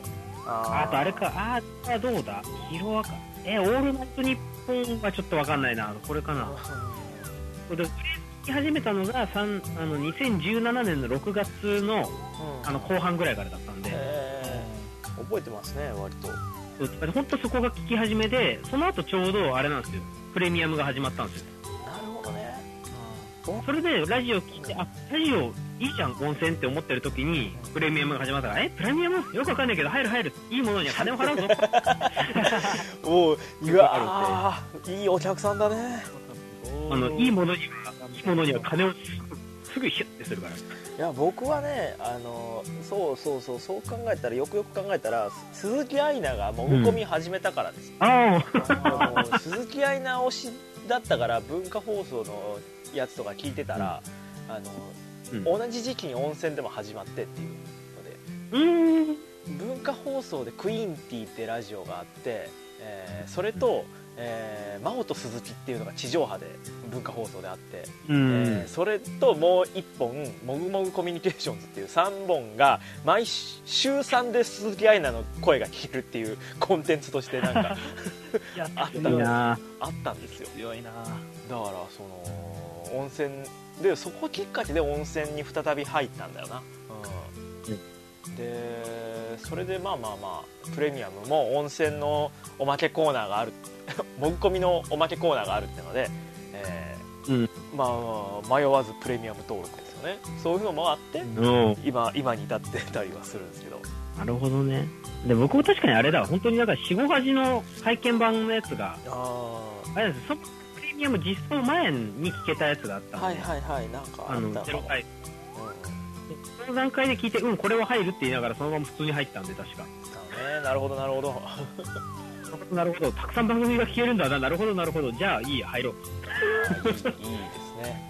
あ, あとあれか、あーはどうだ、ヒロアカ、え、オールナイトニッポンはちょっとわかんないな、これかな。で、聞き始めたのがあのにせんじゅうななねんのろくがつ の,、うん、あの後半ぐらいからだったんで、 覚えてますね、割と。 本当そこが聞き始めで、その後ちょうどあれなんですよ、プレミアムが始まったんですよ。 なるほどね。 うん、それでラジオ聞いて、あ、ラジオいいじゃん温泉って思ってる時にプレミアムが始まったから、え、プレミアムよくわかんないけど入る入る、いいものには金を払うぞ。 おう、うわー、いいお客さんだね。 あのいいものにはいいものには金をすぐヒュッてするから。 いや、僕はね、あのそうそうそう、そう考えたら、よくよく考えたら、鈴木愛菜がもぐ込み始めたからです、うん、ああ鈴木愛菜推しだったから、文化放送のやつとか聞いてたら、うん、あのうん、同じ時期に温泉でも始まってっていうので、うーん、文化放送でクイーンティーってラジオがあって、えー、それと、えー、真帆と鈴木っていうのが地上波で文化放送であって、うん、えー、それともういっぽんもぐもぐコミュニケーションズっていうさんぼんが毎週さんで鈴木愛菜の声が聞けるっていうコンテンツとしてなんかあったなあったんですよ。 強いな。だからその温泉で、そこきっかけで温泉に再び入ったんだよな、うんうん、でそれでまあまあまあプレミアムも温泉のおまけコーナーがあるもぐ込みのおまけコーナーがあるっていうので、えーうん、まあ迷わずプレミアム登録ですよね。そういうのもあって、うん、今, 今に至ってたりはするんですけど。 なるほどね。で、僕も確かにあれだ、本当にだからよん、ごはちの体験版のやつがああれなんですよ、プレミアム実装前に聞けたやつがあったんで、 はいはいはい、なんかあったかも。 その段階で聞いて、うん、これは入るって言いながらそのまま普通に入ったんで、確か。 ね、なるほどなるほどなるほど、たくさん番組が聞けるんだな、なるほどなるほど、じゃあいいや、入ろう。 いい, いいですね。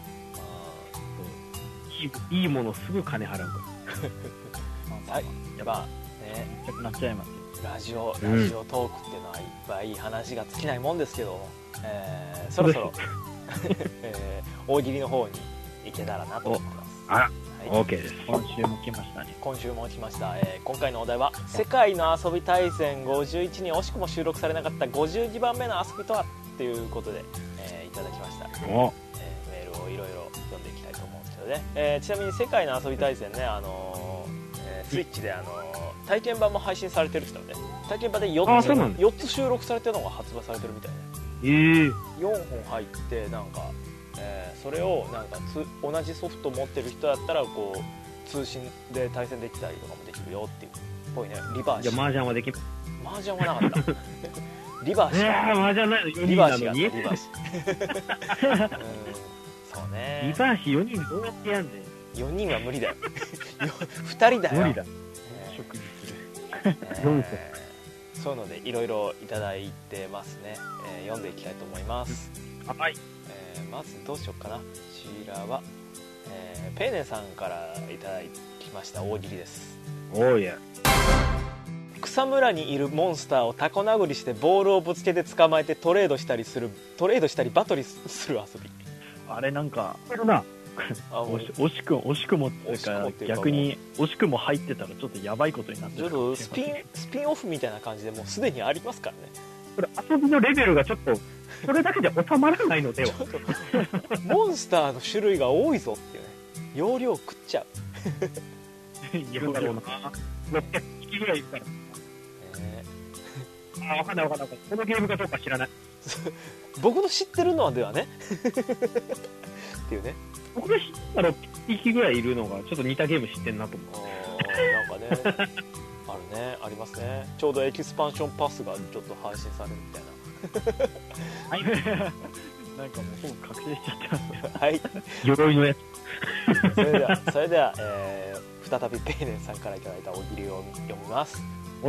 あいいいものすぐ金払うからはい、やっぱね、 ちっちゃくなっちゃいます。 ラジオラジオトークっていうのはいっぱいいい話が尽きないもんですけども、えー、そろそろ、えー、大喜利の方に行けたらなと思ってます。 あら、はい、OK です。今週も来ましたね。 今週も来ました、えー、今回のお題は世界の遊び大全ごじゅういちに惜しくも収録されなかったごじゅうにばんめの遊びとはっていうことで、えー、いただきました。お、えー、メールをいろいろ読んでいきたいと思うんですけどね、えー、ちなみに世界の遊び大全ね、あのーえー、スイッチで、あのー、体験版も配信されてるってので、体験版で よっつ, よっつ収録されてるのが発売されてるみたいね。 えー、 よんほん入ってなんか、えー、それをなんかつ同じソフト持ってる人だったらこう通信で対戦できたりとかもできるよっていうっぽいね。リバーシ。 じゃあ麻雀はできる？ 麻雀はなかったリバーシ。 えー、麻雀ないの？ リバーシがあった。リバーシうん、そうね。 リバーシよにんどうやってやんねん。よにんは無理だよふたりだよ。 無理だ、 えー、 職にする、 えーそういうのでいろいろいただいてますね、えー、読んでいきたいと思います、 はい、 えー、まずどうしようかな。こちらは、えー、ペーネさんからいただきました大喜利です。 おーや。 草むらにいるモンスターをタコ殴りしてボールをぶつけて捕まえてトレードしたりするトレードしたりバトルする遊び。 あれなんかあれな惜しく惜しくもっていうか逆に惜しくも入ってたらちょっとやばいことになってる。 ちょっとスピンスピンオフみたいな感じでもうすでにありますからね。 これ遊びのレベルがちょっとそれだけで収まらないのではモンスターの種類が多いぞっていうね。容量食っちゃう容量なろっぴゃくひきぐらいいるから、えー、あ分かんない分かんない、このゲームかどうか知らない僕の知ってるのではねっていうね。 僕が知ったらろっぴゃくひきぐらいいるのがちょっと似たゲーム知ってんなと思う。 なんかねあるね、ありますね。ちょうどエキスパンションパスがちょっと配信されるみたいなはいなんかもうほぼ確定しちゃってますはい鎧のやつそれではそれでは、えー、再びペイネンさんからいただいた大喜利を読みます。はい。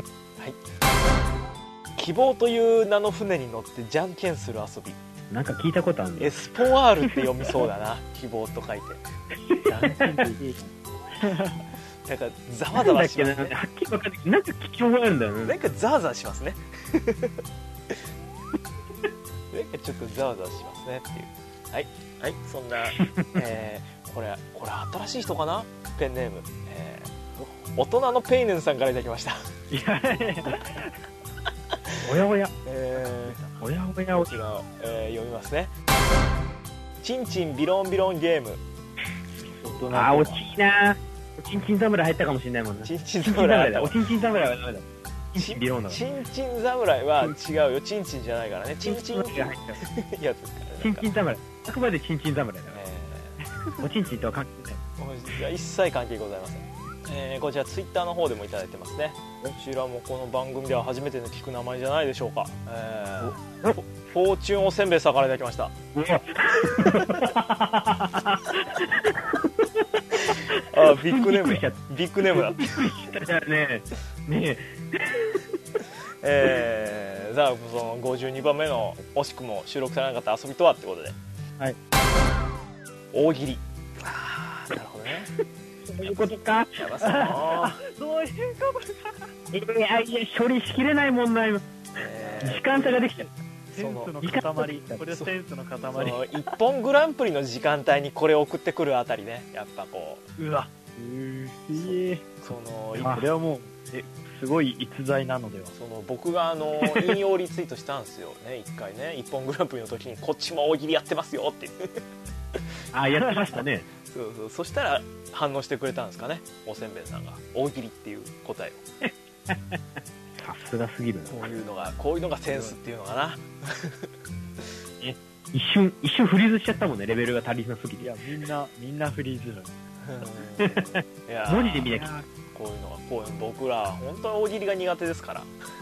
希望という名の船に乗ってじゃんけんする遊び。 なんか聞いたことあるんだ。 エスポワールって読みそうだな希望と書いてじゃんけんっていいなんかざわざわしますね。 はっきり分かんない。なんか聞き覚えあるんだよね。 なんかざわざわしますねなんかちょっとざわざわしますねっていう。はいはい、そんな、えー、これこれ新しい人かな。ペンネーム、えー、大人のペイネンさんからいただきましたいやいやおやおや、 えー、おやおやおや、えー、読みますね。チンチンビロンビロンゲーム。 あー、おちいな。おちんちん侍入ったかもしれないもんな。 チンチン侍だ。 おちんちん侍はダメだ。チンチンビロンだ。 チンチン侍は違うよ。チンチンじゃないからね。チンチンが入ったやつですから。 チンチン侍。あくまでチンチン侍だから。えー、おちんちんとは関係ない。 いや、一切関係ございません。えー、こちらツイッターの方でもいただいてますね。こちらもこの番組では初めての聞く名前じゃないでしょうか。えー、フォーチュンおせんべいさんからいただきました。あ、ビッグネームだ。ビッグネームだったねえねええー、じゃあそのごじゅうにばんめの惜しくも収録されなかった遊びとはってことで、 はい、 大喜利。ああ、なるほどね。 そういうことか。 やばそうな。 そういうことか。いやいや、処理しきれない問題、えー、時間差ができちゃう。 センスの塊。これはセンスの塊。 一本グランプリの時間帯にこれを送ってくるあたりね、やっぱこううわうーえそのこれはもうえすごい逸材なのでは。 その僕があの引用リツイートしたんですよね、一回ね。一本グランプリの時にこっちも大喜利やってますよってあ、やってましたね。 そうそう、そしたら反応してくれたんですかね、おせんべいさんが大喜利っていう答えを。 さすがすぎるな。 こういうのがこういうのがセンスっていうのかな。 え、一瞬一瞬フリーズしちゃったもんね、レベルが足りなすぎて。 いや、みんなみんなフリーズだ。いや文字で見なきゃ。 こういうのがこういうの僕ら本当に大喜利が苦手ですから。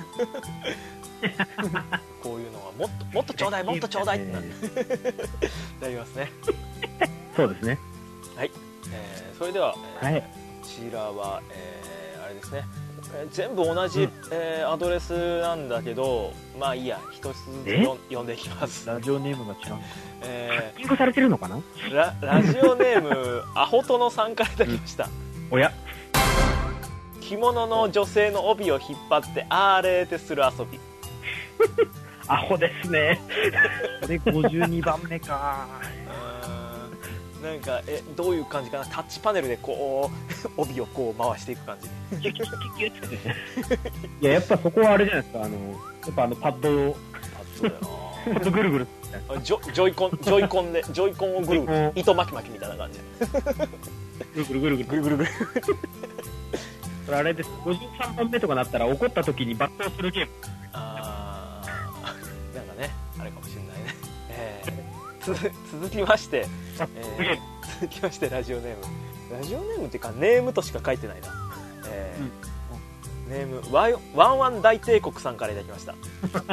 こういうのはもっともっとちょうだいもっとちょうだいってなりますね。 そうですね。 はい、えー、それでは、えーはい、 こちらは、えー、あれですね、えー、全部同じ、うん、えー、アドレスなんだけど、まあいいや、一つずつ読んでいきます。 ラジオネームが違う、 えー、ハッキングされてるのかな。 ラ, ラジオネームアホトノさんからいただきました。 うん、おや、 着物の女性の帯を引っ張ってあーれーってする遊び。 アホですね。 これごじゅうにばんめか。 なんかえどういう感じかな。タッチパネルでこう帯をこう回していく感じ。 いや、やっぱそこはあれじゃないですか。あのやっぱあのパッドをパッドだよな。 パッドぐるぐるジョ、ジョイコンジョイコンでジョイコンをぐるぐる糸巻き巻きみたいな感じでぐるぐるぐるぐるぐるぐる。これあれです。ごじゅうさんばんめとかなったら怒った時に抜刀するゲーム。 あー、なんかね、あれかもしれないね。えー、つ続きまして、えー、続きましてラジオネームラジオネームっていうかネームとしか書いてないな。えーうん、ネームワイワンワン大帝国さんからいただきました。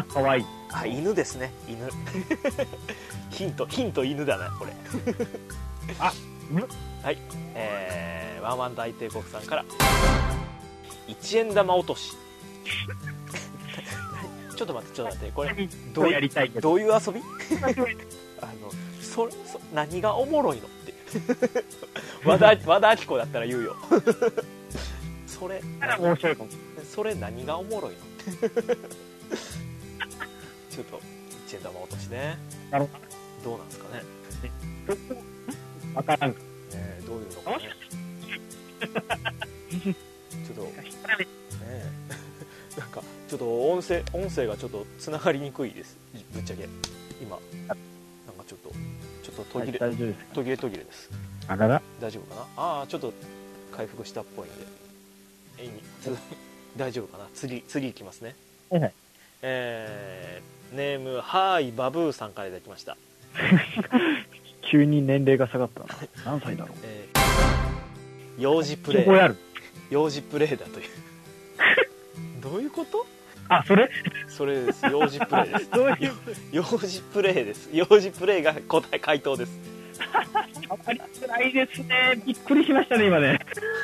かわいい。 あ、犬ですね、犬。ヒントヒント犬だなこれ。 あ、 はい、えー、ワンワン大帝国さんからいちえん玉落とし。ちょっと待ってちょっと待って、これどうやりたいどういう遊び？あのそそ何がおもろいのって和田和田アキ子だったら言うよ。それ面白いかも。 それ何がおもろいの？ちょっといちえん玉落としね。 なるほどどうなんですかね。 わからんか。 えー、どういうのかね。ちょっとねなんかちょっと音声音声がちょっとつながりにくいです、ぶっちゃけ今。なんかちょっとちょっと途切れ、はい、大丈夫です。途切れ途切れです。 あらら、 大丈夫かな。ああ、ちょっと回復したっぽいんで、えいに大丈夫かな。次次いきますね。 はい、 えー、ネームはーいバブーさんからいただきました。 急に年齢が下がったな。何歳だろう。 えー、幼児プレイ幼児プレイだという。どういうこと？ あ、それ？ それです。幼児プレイです。 どういう幼児プレイです。幼児プレイが答え回答です。 あまりつらいですね。びっくりしましたね今ね。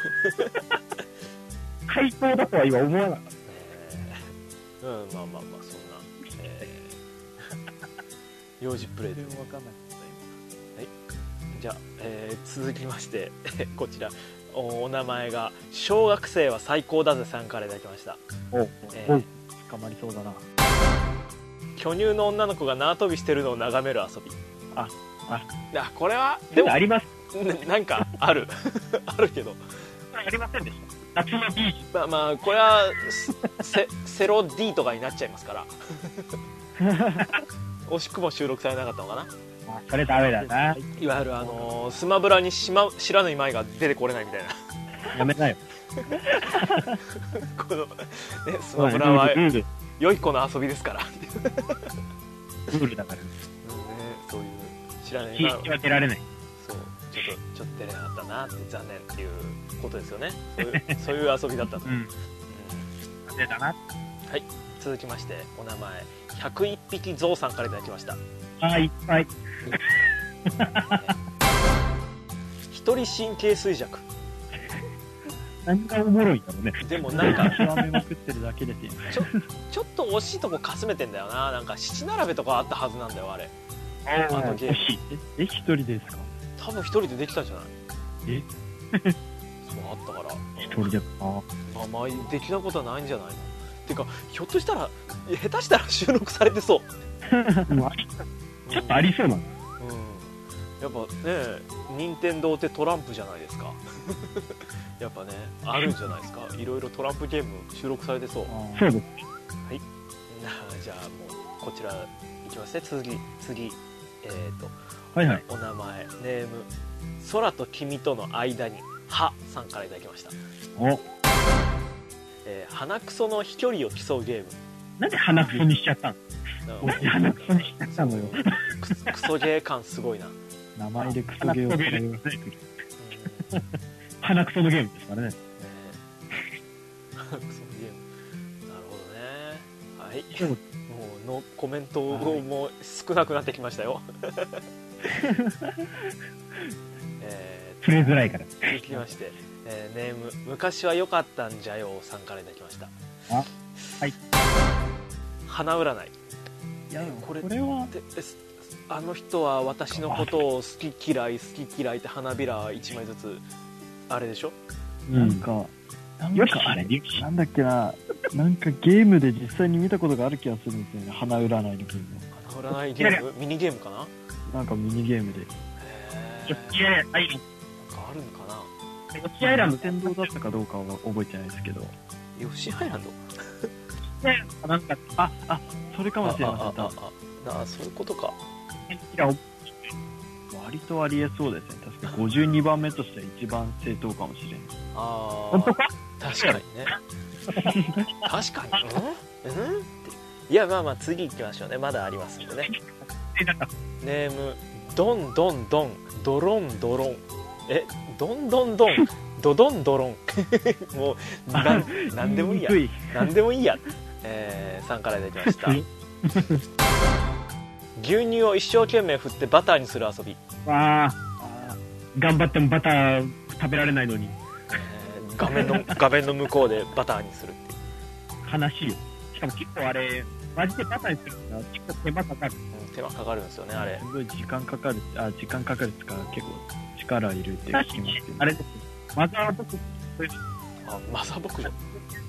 回答だとは今思わなかった。 えー、うん、まあまあまあそんな、えー、幼児プレイで分かんなかった今。はい。じゃあ、えー、続きましてこちら。お名前が小学生は最高だぜさんからいただきました。 お、 えー、 捕まりそうだな。 巨乳の女の子が縄跳びしてるのを眺める遊び。 あああ、これはでもあります。 な, なんかあるあるけどありませんでし夏のビーチ。 まあまあこれはセ, セロ D とかになっちゃいますから惜しくも収録されなかったのかな。 あ、それダメだな。 いわゆるあのー、スマブラにしま知らぬ前が出てこれないみたいなやめなよこの、ね、スマブラは良い子の遊びですからルールだから、 うんね、そういう知らない前は出られない。 そうちょっとちょっと出れなかったなって残念っていうことですよね。そういうそういう遊びだったと、うんうん、 出たな。 はい、続きましてお名前ひゃくいっぴきゾウさんからいただきました。 あ、いっぱい一人神経衰弱。 何がおもろいんだろうね。 でもなんか極めまくってるだけですよちょちょっと惜しいとこかすめてんだよな。なんか七並べとかあったはずなんだよあれ。 あのゲームえ、え、一人ですか？ 多分一人でできたんじゃない？ えそうあったから一人でか。 まあまあできなことはないんじゃないの。てかひょっとしたら下手したら収録されてそうちょっとありそうなの。 うん、やっぱね任天堂ってトランプじゃないですかやっぱねあるんじゃないですか。いろいろトランプゲーム収録されてそう。 そうです。 はい。じゃあもうこちらいきますね。次次えーとはいはい。 お名前ネーム空と君との間にはさんからいただきました。 お、 えー、鼻くその飛距離を競うゲーム。 なんで鼻くそにしちゃったの？俺鼻くそにしちゃったのよ。 クソクソゲー感すごいな。 名前でクソゲーを使います。 鼻くそのゲームですからね。 ね鼻くそのゲーム。なるほどね。はい。もうのコメントも少なくなってきましたよ。えー、 触れづらいから。 続きまして、えー、ネーム昔は良かったんじゃよさんからいただきました。 あ、はい。 花占い。 いやこれこれはであの人は私のことを好き嫌い好き嫌いって花びらいちまいずつあれでしょ。 なんか、なんよし、 かあれ、よし。 なんだっけな、なんかゲームで実際に見たことがある気がするんですよね。花占いのゲーム。 花占いゲームミニゲームかな。 なんかミニゲームで。 へよーし、アイランド。 なんかあるのかな。 よし、アイランド。 天堂だったかどうかは覚えてないですけど。 ヨシアイランド。 なんか、 あ、あ、それかもしれません。 あああああそういうことか。 割とありえそうですね。確かごじゅうにばんめとしては一番正当かもしれない。 あ本当か？ あ確かにね確かにうんうんっていやまあまあ次行きましょうね。まだありますんでね。ネームドンドンドンドロンドロンえドンドンドンドドンドロンもうななんでもいいやなんでもいいや、えー、さんからいただきました牛乳を一生懸命振ってバターにする遊び。 わあ、頑張ってもバター食べられないのに、 えー、画面の画面の向こうでバターにするっていう悲しいよ。しかも結構あれマジでバターにするから結構手間かかる、 うん、手間かかるんですよねあれ。 すごい時間かかる。あ、時間かかるってか結構力いるって聞きますけど。 あれですマザーボックスあマザー牧場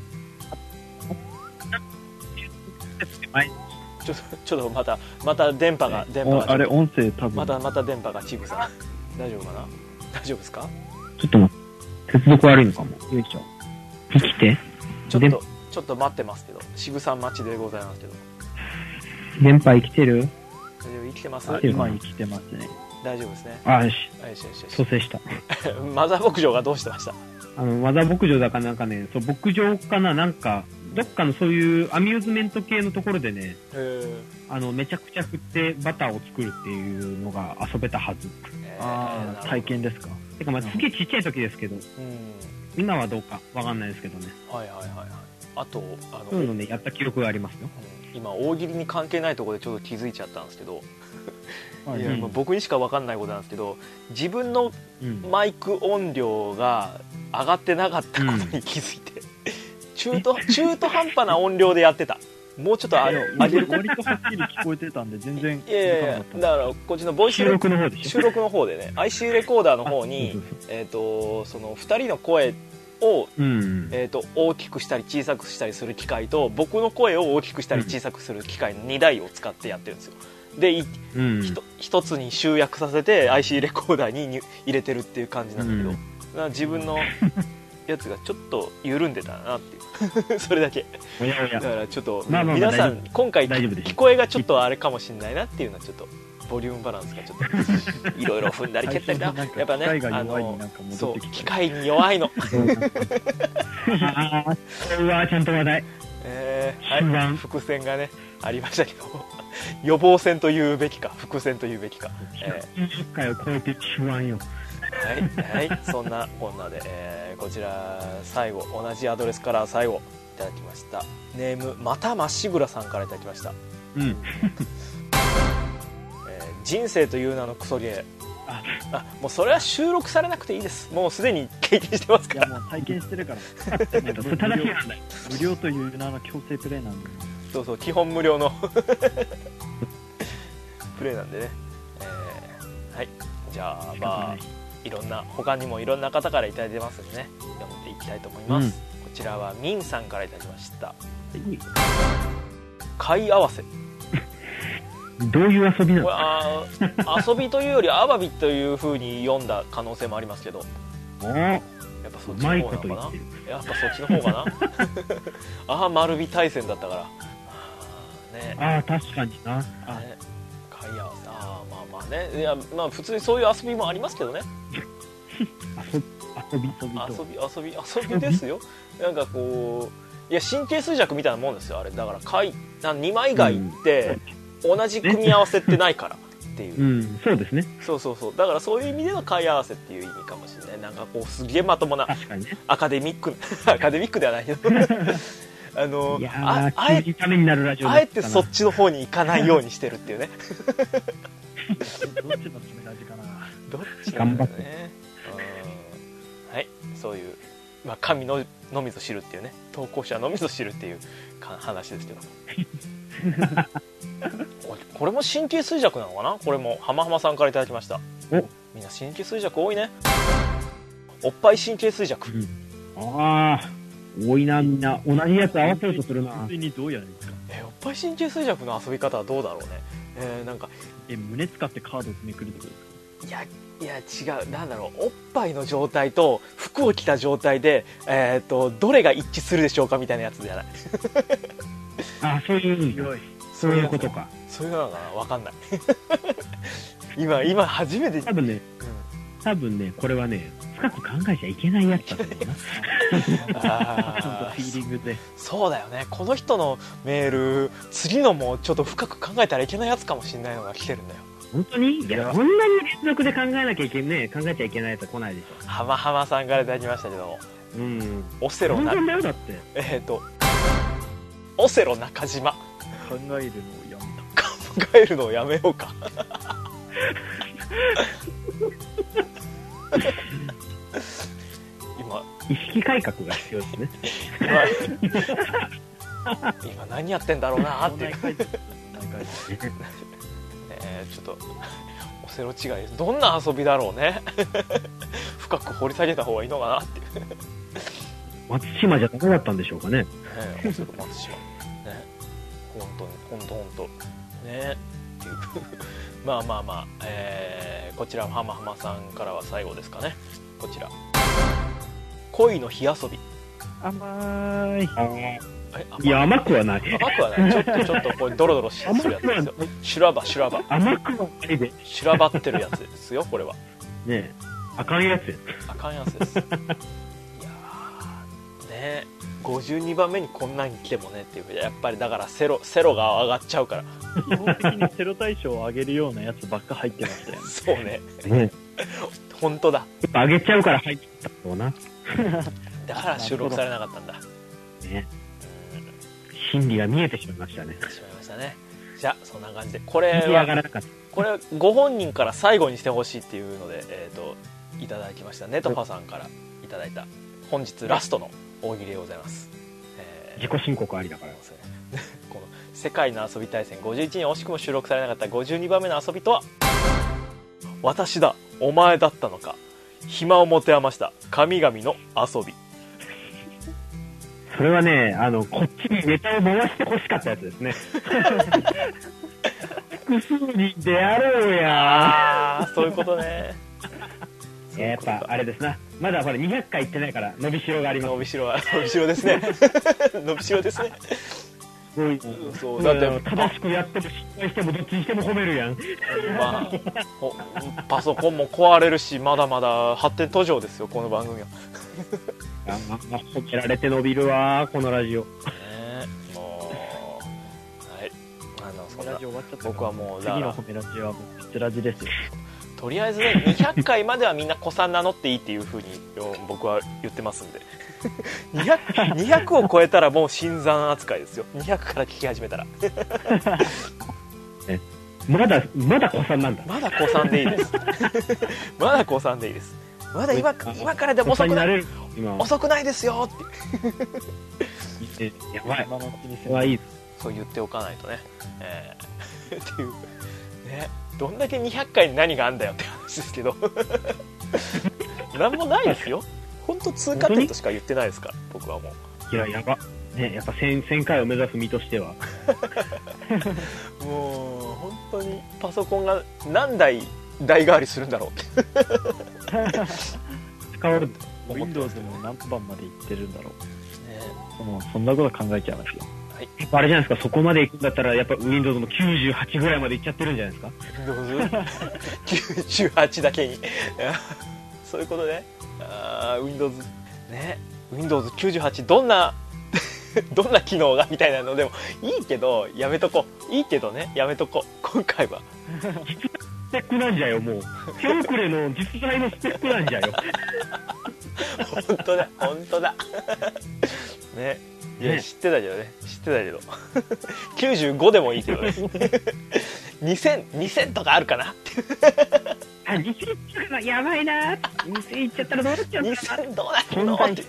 ちょっとちょっとまたまた電波が電波があれ音声多分またまた電波がちぐさ大丈夫かな。大丈夫ですか。 ちょっと待って、接続悪いのかも。よいしょ。生きて。 ちょっとちょっと待ってますけどちぐさ待ちでございますけど。 電波生きてる？ 大丈夫生きてます。 今生きてますね。 大丈夫ですね。 あ、よし。 よしよしよし蘇生した。 マザー牧場がどうしてました。 あの、マザー牧場だかなんかね、そう、牧場かな、なんか、どっかのそういうアミューズメント系のところでね、あの、めちゃくちゃ振ってバターを作るっていうのが遊べたはず。 ああ、体験ですか。 てか、まあ、すげえちっちゃい時ですけど、 うん今はどうかわかんないですけどね。 はいはいはいはい。あとあのそういうのね、やった記憶がありますよ。 うん、今大喜利に関係ないところでちょっと気づいちゃったんですけどはいいや、 うんまあ僕にしか分かんないことなんですけど自分のうん。 マイク音量が上がってなかったことに気づいて、中途中途半端な音量でやってた。もうちょっとあいや上げる。 割とはっきり聞こえてたんで全然いやいやいやだからこっちのボイス収録の方でしょ。 収録の方でね アイシー レコーダーの方そうにそうそうえっとそのふたりの声をうん。 えー、と大きくしたり小さくしたりする機械と僕の声を大きくしたり小さくする機械のにだいを使ってやってるんですよ。でいうん。 ひと一つに集約させて アイシー レコーダーに入れてるっていう感じなんだけど、 うんだから自分のやつがちょっと緩んでたなっていうそれだけおやおやだからちょっと、 まあまあまあ皆さん今回大丈夫です聞こえがちょっとあれかもしれないなっていうのはちょっとボリュームバランスがちょっといろいろ踏んだり蹴ったりだやっぱね機械があ弱いにのなんか戻そうってきた機械に弱いのあーうわちゃんと話題。 えー、 不安はい、伏線がねありましたけど予防線と言うべきか伏線と言うべきか、えじゅっかいを超えて不安よ。 ー、はい、はい、そんなこんなで、えー、こちら最後同じアドレスから最後いただきましたネームまたまっしぐらさんからいただきました、 うんえー、人生という名のクソゲーああもうそれは収録されなくていいです。もうすでに経験してますからいやもう体験してるからなんかそれ正しいなんだよ。 無料という名の強制プレイなんでそうそう基本無料のプレイなんでね、えー、はいじゃあまあいろんな他にもいろんな方からいただいてますんでね読んでいきたいと思います、うん、こちらはミンさんからいただきました。貝合わせどういう遊びなの？ あ遊びというよりアワビという風に読んだ可能性もありますけどやっぱそっちの方なのかなやっぱそっちの方かなああ丸火対戦だったからね、 ああ確かにな、ね、 貝合わせああまあまあねいやまあ普通にそういう遊びもありますけどね遊び遊び遊び遊び遊びですよなんかこういや神経衰弱みたいなもんですよあれだから貝にまい貝って同じ組み合わせってないからっていう、 うん、そうですねそうそうそうだからそういう意味での貝合わせっていう意味かもしれないなんかこうすげえまともな、 ね、 アカデミックアカデミックではないけどあのああえためになるラジオあえてそっちの方に行かないようにしてるっていうねどっちのためラジかなどっちなんだろうねはいそういう、まあ、神ののみぞ知るっていうね投稿者のみぞ知るっていう話ですけどこれも神経衰弱なのかなこれも浜浜さんからいただきましたみんな神経衰弱多いねおっぱい神経衰弱、うん、 ああ多いなみんな同じやつ合わせようとするな普通にどうやるんですかえおっぱい神経衰弱の遊び方はどうだろうねえー、なんかえ胸使ってカードをめくるってことですかいやいや違うなんだろうおっぱいの状態と服を着た状態で、えー、とどれが一致するでしょうかみたいなやつじゃないあそういうそういうことかそういうのかな分かんない今今初めて多分ね、うん、多分ねこれはね深く考えちゃいけないやつだと思うなあフィーリングでそうだよねこの人のメール次のもちょっと深く考えたらいけないやつかもしれないのが来てるんだよ本当にいやこんなに連続で考えなきゃいけない考えちゃいけないやつは来ないでしょ浜浜さんからいただきましたけどうんオセロな本当だよだってえっ、ー、とオセロ中島考えるのをやめた考えるのをやめようか今意識改革が必要ですね今, 今何やってんだろうなっていうえー、ちょっとオセロ違いですどんな遊びだろうね深く掘り下げた方がいいのかなっていう松島じゃダメだったんでしょうかね、 えー、オセロ松島ね本当に本当本当ねっていうまあまあまあ、えー、こちら浜浜さんからは最後ですかねこちら恋の火遊び甘いえいや甘くはない甘くはないちょっとちょっとこれドロドロするやつですよ修羅場修羅場甘くはないで修羅場ってるやつですよこれはねえあかんやつあかんやつですいやーねごじゅうにばんめにこんなに来てもねっていうやっぱりだからセロセロが上がっちゃうから基本的にセロ対象を上げるようなやつばっか入ってましたよねそうねね本当だ上げちゃうから入ったそうなだから収録されなかったんだね心理が見えてしまいましたねしまいましたねじゃあそんな感じでこれはこれご本人から最後にしてほしいっていうので、えー、といただきましたネトファさんからいただいた本日ラストの大喜利でございます、 えー、自己申告ありだからこの世界の遊び大戦ごじゅういちに惜しくも収録されなかったごじゅうにばんめの遊びとは私だお前だったのか暇を持て余した神々の遊びそれはねあのこっちにネタを回して欲しかったやつですね複数人でやろうやあーそういうことねやっぱあれですなまだほらにひゃっかい行ってないから伸びしろがあります。 伸びしろは伸びしろですね伸びしろですね。 そうだって正しくやっても失敗してもどっちにしても褒めるやん。 まあパソコンも壊れるし、まだまだ発展途上ですよこの番組は。 あまあ褒められて伸びるわこのラジオ。ねもうはいあのそんなラジオ終わっちゃった。 僕はもう次の褒めラジオはもうつラジですよ。 とりあえずねにひゃっかいまではみんな子さん名乗っていいっていう風に僕は言ってますんでにひゃく, にひゃくを超えたらもう新参扱いですよ。にひゃくから聞き始めたらまだまだ子さんなんだ。 まだ子さんでいいですまだ子さんでいいです。まだ 今, 今からでも遅くない、遅くないですよってやばいはいいそう言っておかないとね、えー、っていうね。どんだけにひゃっかいに何があんだよって話ですけどなんもないですよ。本当通過点としか言ってないですから僕はもう。いややばね、やっぱ 1000, せんかいを目指す身としてはもう本当にパソコンが何台代替わりするんだろうって使われる Windows でも何番までいってるんだろう、 ね、もうそんなこと考えちゃいますよ。 はい、 やっぱあれじゃないですか、そこまでいくんだったらやっぱ Windows もきゅうじゅうはちぐらいまでいっちゃってるんじゃないですか。 きゅうじゅうはち だけにそういうことね。あ Windows ね ウィンドウズきゅうじゅうはち どんなどんな機能がみたいなのでもいいけどやめとこう。いいけどねやめとこう今回は。 スペックなんじゃよもう。手遅れの実在のスペックなんじゃよ。 本当だ本当だね。いや知ってたけどね知ってたけどきゅうじゅうごでもいいけどねにせん、にせんとかあるかなあ、にせんいっちゃうかな、やばいな。にせんいっちゃったらどうなっちゃうかな。 にせんどうなってんのって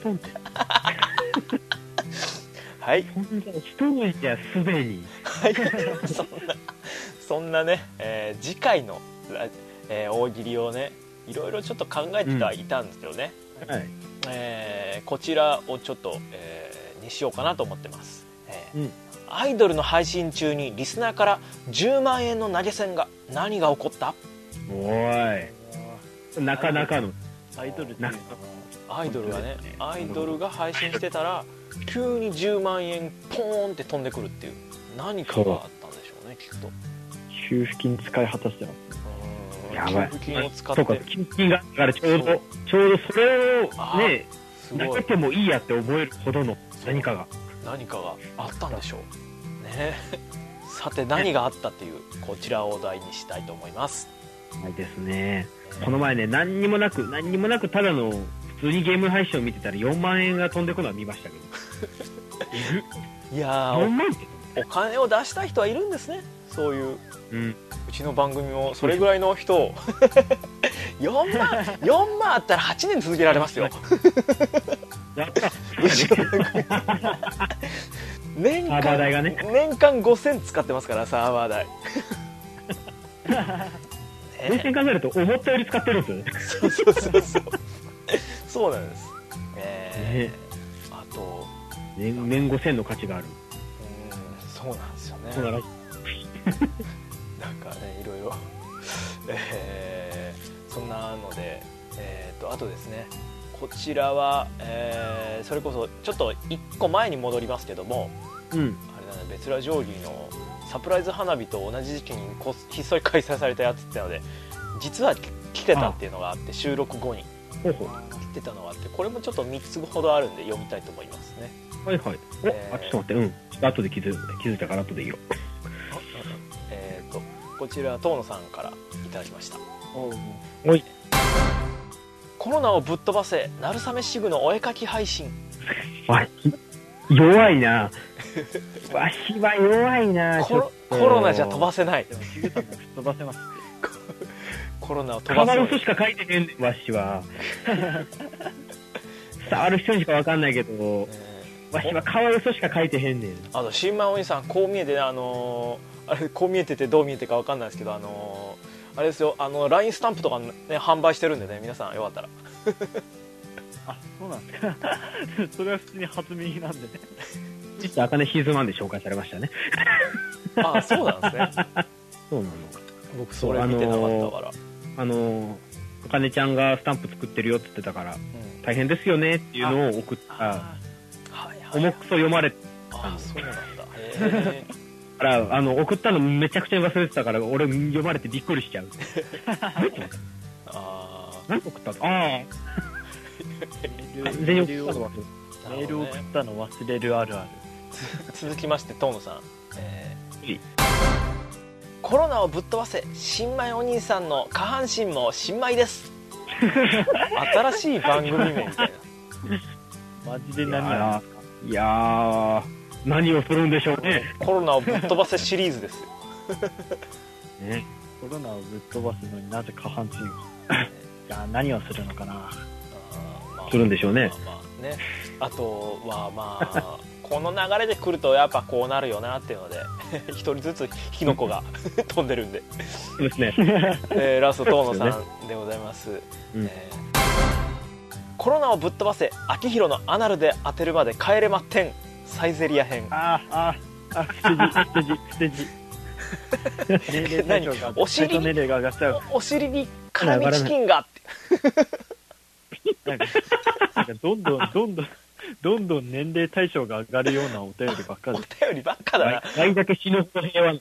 はい。 存在しとるじゃすでに。 はい。そんなそんなね、えー、次回の、えー、大喜利をねいろいろちょっと考えてはいたんですけどね、 うんはいえー、こちらをちょっと、えー、にしようかなと思ってます、えーうんアイドルの配信中にリスナーからじゅうまんえんの投げ銭が。何が起こった？ おいなかなかのアイドルっていうのはアイドルがねアイドルが配信してたら急にじゅうまんえんポーンって飛んでくるっていう何かがあったんでしょうね。聞くと給付金使い果たしてます。 やばい。 給付金を使ってそうか給付金がだからちょうどちょうどそれをね投げてもいいやって思えるほどの何かが何かがあったんでしょうね。さて何があったっていうこちらをお題にしたいと思います。 はいですね。この前ね何にもなく何にもなくただの普通にゲーム配信を見てたらよんまんえんが飛んでくのは見ましたけどいやーよんまんってお金を出したい人はいるんですね。そういう、 うん、 うちの番組もそれぐらいの人をよんまんよんまんあったらはちねん続けられますよやったうちの番組年間サーバー代がね年間ごせん使ってますからサーバー代冷静に考えると思ったより使ってるんですよね。 そうそうそうそうそうなんです、えーね、あと年, 年ごせんの価値がある。 うんそうなんですよね。 そうだななんかねいろいろ、えー、そんなので、えー、とあとですねこちらは、えー、それこそちょっといっこまえに戻りますけども、 うん、 あれだね別ラジオギーのサプライズ花火と同じ時期にこひっそり開催されたやつってので実は来てたっていうのがあって収録後にほうほう来てたのがあってこれもちょっとみっつほどあるんで読みたいと思いますね。 はいはい。お、えー、あちょっと待ってうん後で気づいた気づいたから後でいいよ。 えーとこちら遠野さんからいただきました。 おいコロナをぶっ飛ばせ鳴雨シグのお絵かき配信。 わ弱いなわしは弱いなコロ、コロナじゃ飛ばせない。 飛ばせますコロナを飛ばせない。 カワウソしか書いてへんねんわしは触る人にしか分かんないけど、えー、わしはカワウソしか書いてへんねん。 あと新米お兄さんこう見えてあのー、あれこう見えててどう見えてか分かんないですけどあのー、あれですよあの ライン スタンプとか、ね、販売してるんでね皆さんよかったらあそうなんですかそれは普通に初耳なんでね実はあかねシーズンワンで紹介されましたねああそうなんですねそうなの僕それ見てなかったからあのー、 あかねちゃんがスタンプ作ってるよって言ってたから、うん、大変ですよねっていうのを送ったら、重くそ読まれたんです。 そうなんだ。へー。 だからあの送ったのめちゃくちゃ忘れてたから俺読まれてびっくりしちゃう。ああ。何送ったの？ああ。 メール送ったの忘れるあるある。 続きまして遠野さん、えー、コロナをぶっ飛ばせ新米お兄さんの下半身も新米です。新しい番組名みたいな。マジで何やいやー何をするんでしょうね。 コロナをぶっ飛ばせシリーズですよ。 ね、コロナをぶっ飛ばすのになぜ下半身を。いや何をするのかな。あ、 まあ、するんでしょうね。 まあまあね、あとはまあこの流れで来るとやっぱこうなるよなっていうので一人ずつ火の粉が飛んでるんでそうですね、 えー、ラスト遠野さんでございます、うんえー、コロナをぶっ飛ばせ秋広のアナルで当てるまで帰れまってんサイゼリア編。 あああ捨て字捨て字捨て字何お尻にお尻に辛味チキンがってなんかなんかどんどんどんどんどんどん年齢対象が上がるようなお便りばっかり。 お便りばっかだな。 来だけ死ぬほど平和。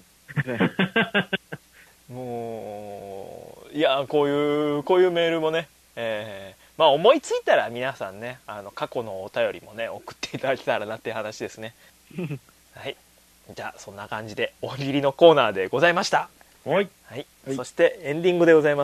もういやこういうこういうメールもね、えー、まあ思いついたら皆さんねあの過去のお便りもね送っていただけたらなっていう話ですね。はい。じゃあそんな感じで大喜利のコーナーでございました。 はい。 はい。はい、そしてエンディングでございます。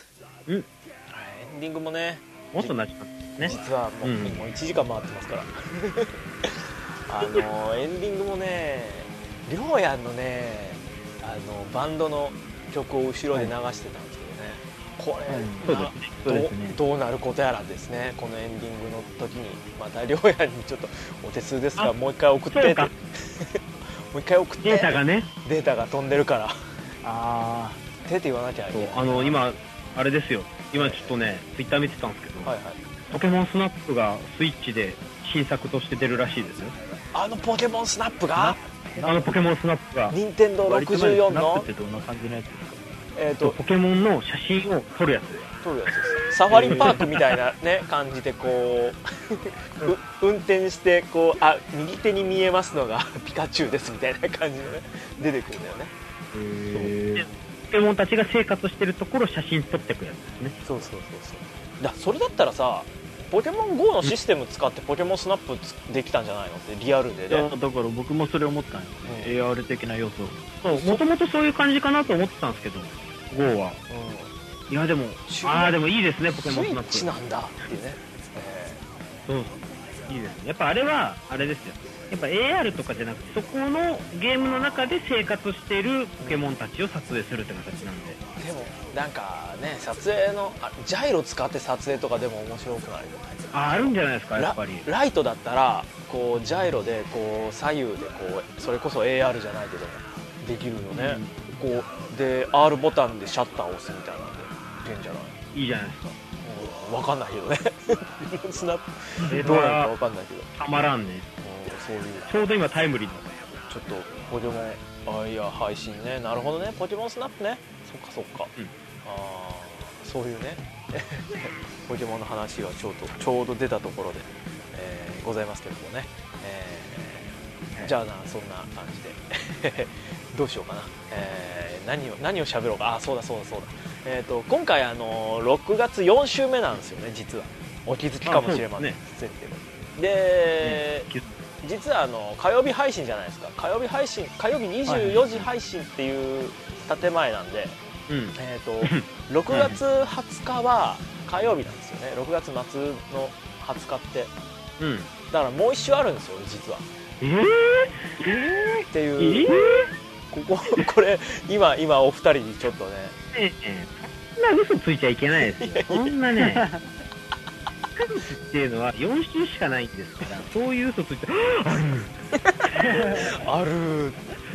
うん。エンディングもね。 もっとなっちゃったね。 実はもう、うん、もういちじかん回ってますからあのエンディングもねりょうやんのねあのバンドの曲を後ろで流してたんですけどね、これ、はい、そうですね、どうなることやらですね。このエンディングの時にまたりょうやんにちょっとお手数ですがもう一回送ってってもう一回送ってデータがねデータが飛んでるからああ手って言わなきゃいけない。 あの今あれですよ、今ちょっとねツイッター見てたんですけど、はいはい、ポケモンスナップがスイッチで新作として出るらしいですよ。 あのポケモンスナップがあのポケモンスナップが任天堂ろくじゅうよんのスナップってどんな感じのやつですか？ えーとポケモンの写真を撮るやつです。 撮るやつです。サファリパークみたいなね感じでこう運転してこうあ右手に見えますのがピカチュウですみたいな感じで、ね、出てくるんだよね。 へー。ポケモンたちが生活してるところを写真撮ってくやつですね。 そうそうそうそう。だそれだったらさポケモン ゴー のシステム使ってポケモンスナップできたんじゃないのってリアルでね。 だから僕もそれ思ったんですね、うん、エーアール 的な要素。 そうもともとそういう感じかなと思ってたんですけど ゴー は、うん、いやでもああでもいいですねポケモンスナップ。 スイッチなんだっていうね、 えー、そうそういいですね。やっぱあれはあれですよ、やっぱ エーアール とかじゃなくてそこのゲームの中で生活しているポケモンたちを撮影するって形なんで。 でもなんかね撮影のジャイロ使って撮影とかでも面白くない？ あ, あるんじゃないですかやっぱり。 ラ, ライトだったらこうジャイロでこう左右でこうそれこそ エーアール じゃないけどできるよね、うん、こうで アール ボタンでシャッターを押すみたいなんでいけんじゃない？ いいじゃないですか。 分かんないけどねスナップどうなるか分かんないけどたまらんね。 そういうちょうど今タイムリーなちょっとポケモンあいや配信ね。なるほどね、ポケモンスナップね。そっかそっか、うん、あそういうねポケモンの話がちょうどちょうど出たところで、えー、ございますけれどもね、えー、じゃあなそんな感じでどうしようかな、えー、何を何を喋ろうか。あそうだそうだそうだ、えー、と今回あのろくがつよん週目なんですよね実は。お気づきかもしれませんけど、で、うん実はあの火曜日配信じゃないですか。火曜日配信火曜日にじゅうよじ配信っていう建前なんで、うん、えー、とろくがつはつかは火曜日なんですよね。ろくがつ末のはつかって、うん、だからもう一週あるんですよ実は。 えー、 えー、っていう、えー、こここれ今今お二人にちょっとね、 ええ、そんな嘘ついちゃいけないですよ。そんなねっていうのはよん週しかないんですから、そういう嘘ついてあるある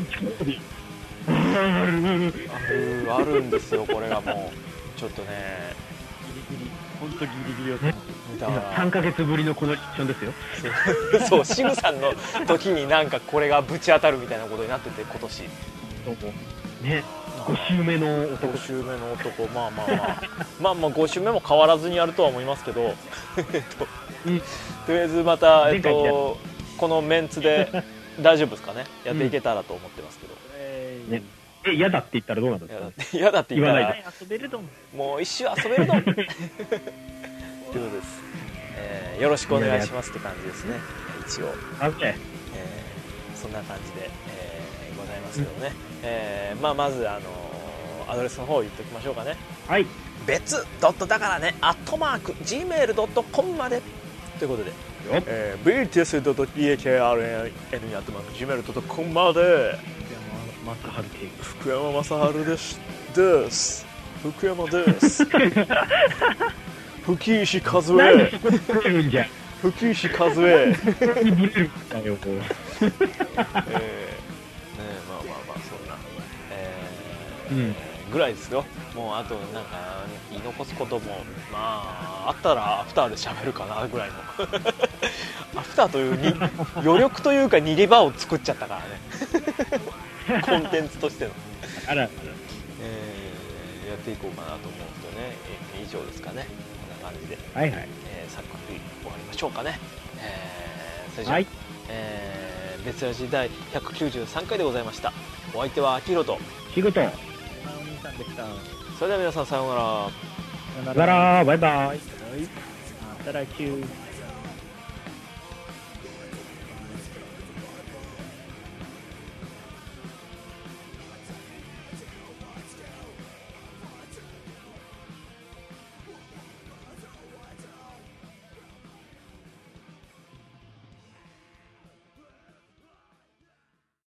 あるあるんですよ。これがもうちょっとねギリギリ本当ギリギリをだからさんかげつぶりのこのリアクションですよ。 そうシグさんの時になんかこれがぶち当たるみたいなことになってて今年ねご週目の男ご週目の男まあまあまあまあまあご週目も変わらずにやるとは思いますけどえっと、うん、とりあえずまた、えっと、このメンツで大丈夫ですかねやっていけたらと思ってますけど、 うんね、え嫌だって言ったらどうなんですか嫌だって言ったら遊べるどんもう一周遊べるどんということです、えー、よろしくお願いしますって感じですね一応、 OK、えー、そんな感じで、えー、ございますけどね、うんえーまあ、まず、あのー、アドレスの方言っておきましょうかねはい別ドットだからねアットマーク ジーメールドットコム までということで、えー、ビーティーエスドットイーエーケーアールエヌ アットマーク ジーメールドットコム まで福山雅治ですです福山です吹石和恵吹石和恵えー、ねえまあまあまあそんな、えーうんぐらいですよもうあとなんか言い残すこともまああったらアフターで喋るかなぐらいのアフターというに余力というか逃げ場を作っちゃったからねコンテンツとしてのあら、えー、やっていこうかなと思うとね以上ですかねこんな感じで、 はいはいえー、サクッと終わりましょうかね、えー、それじゃあ、 はいえー、別ラジ第ひゃくきゅうじゅうさんかいでございましたお相手はアキヒロと仕事でしたそれでは皆さんさようならさよならバイバイまた来週。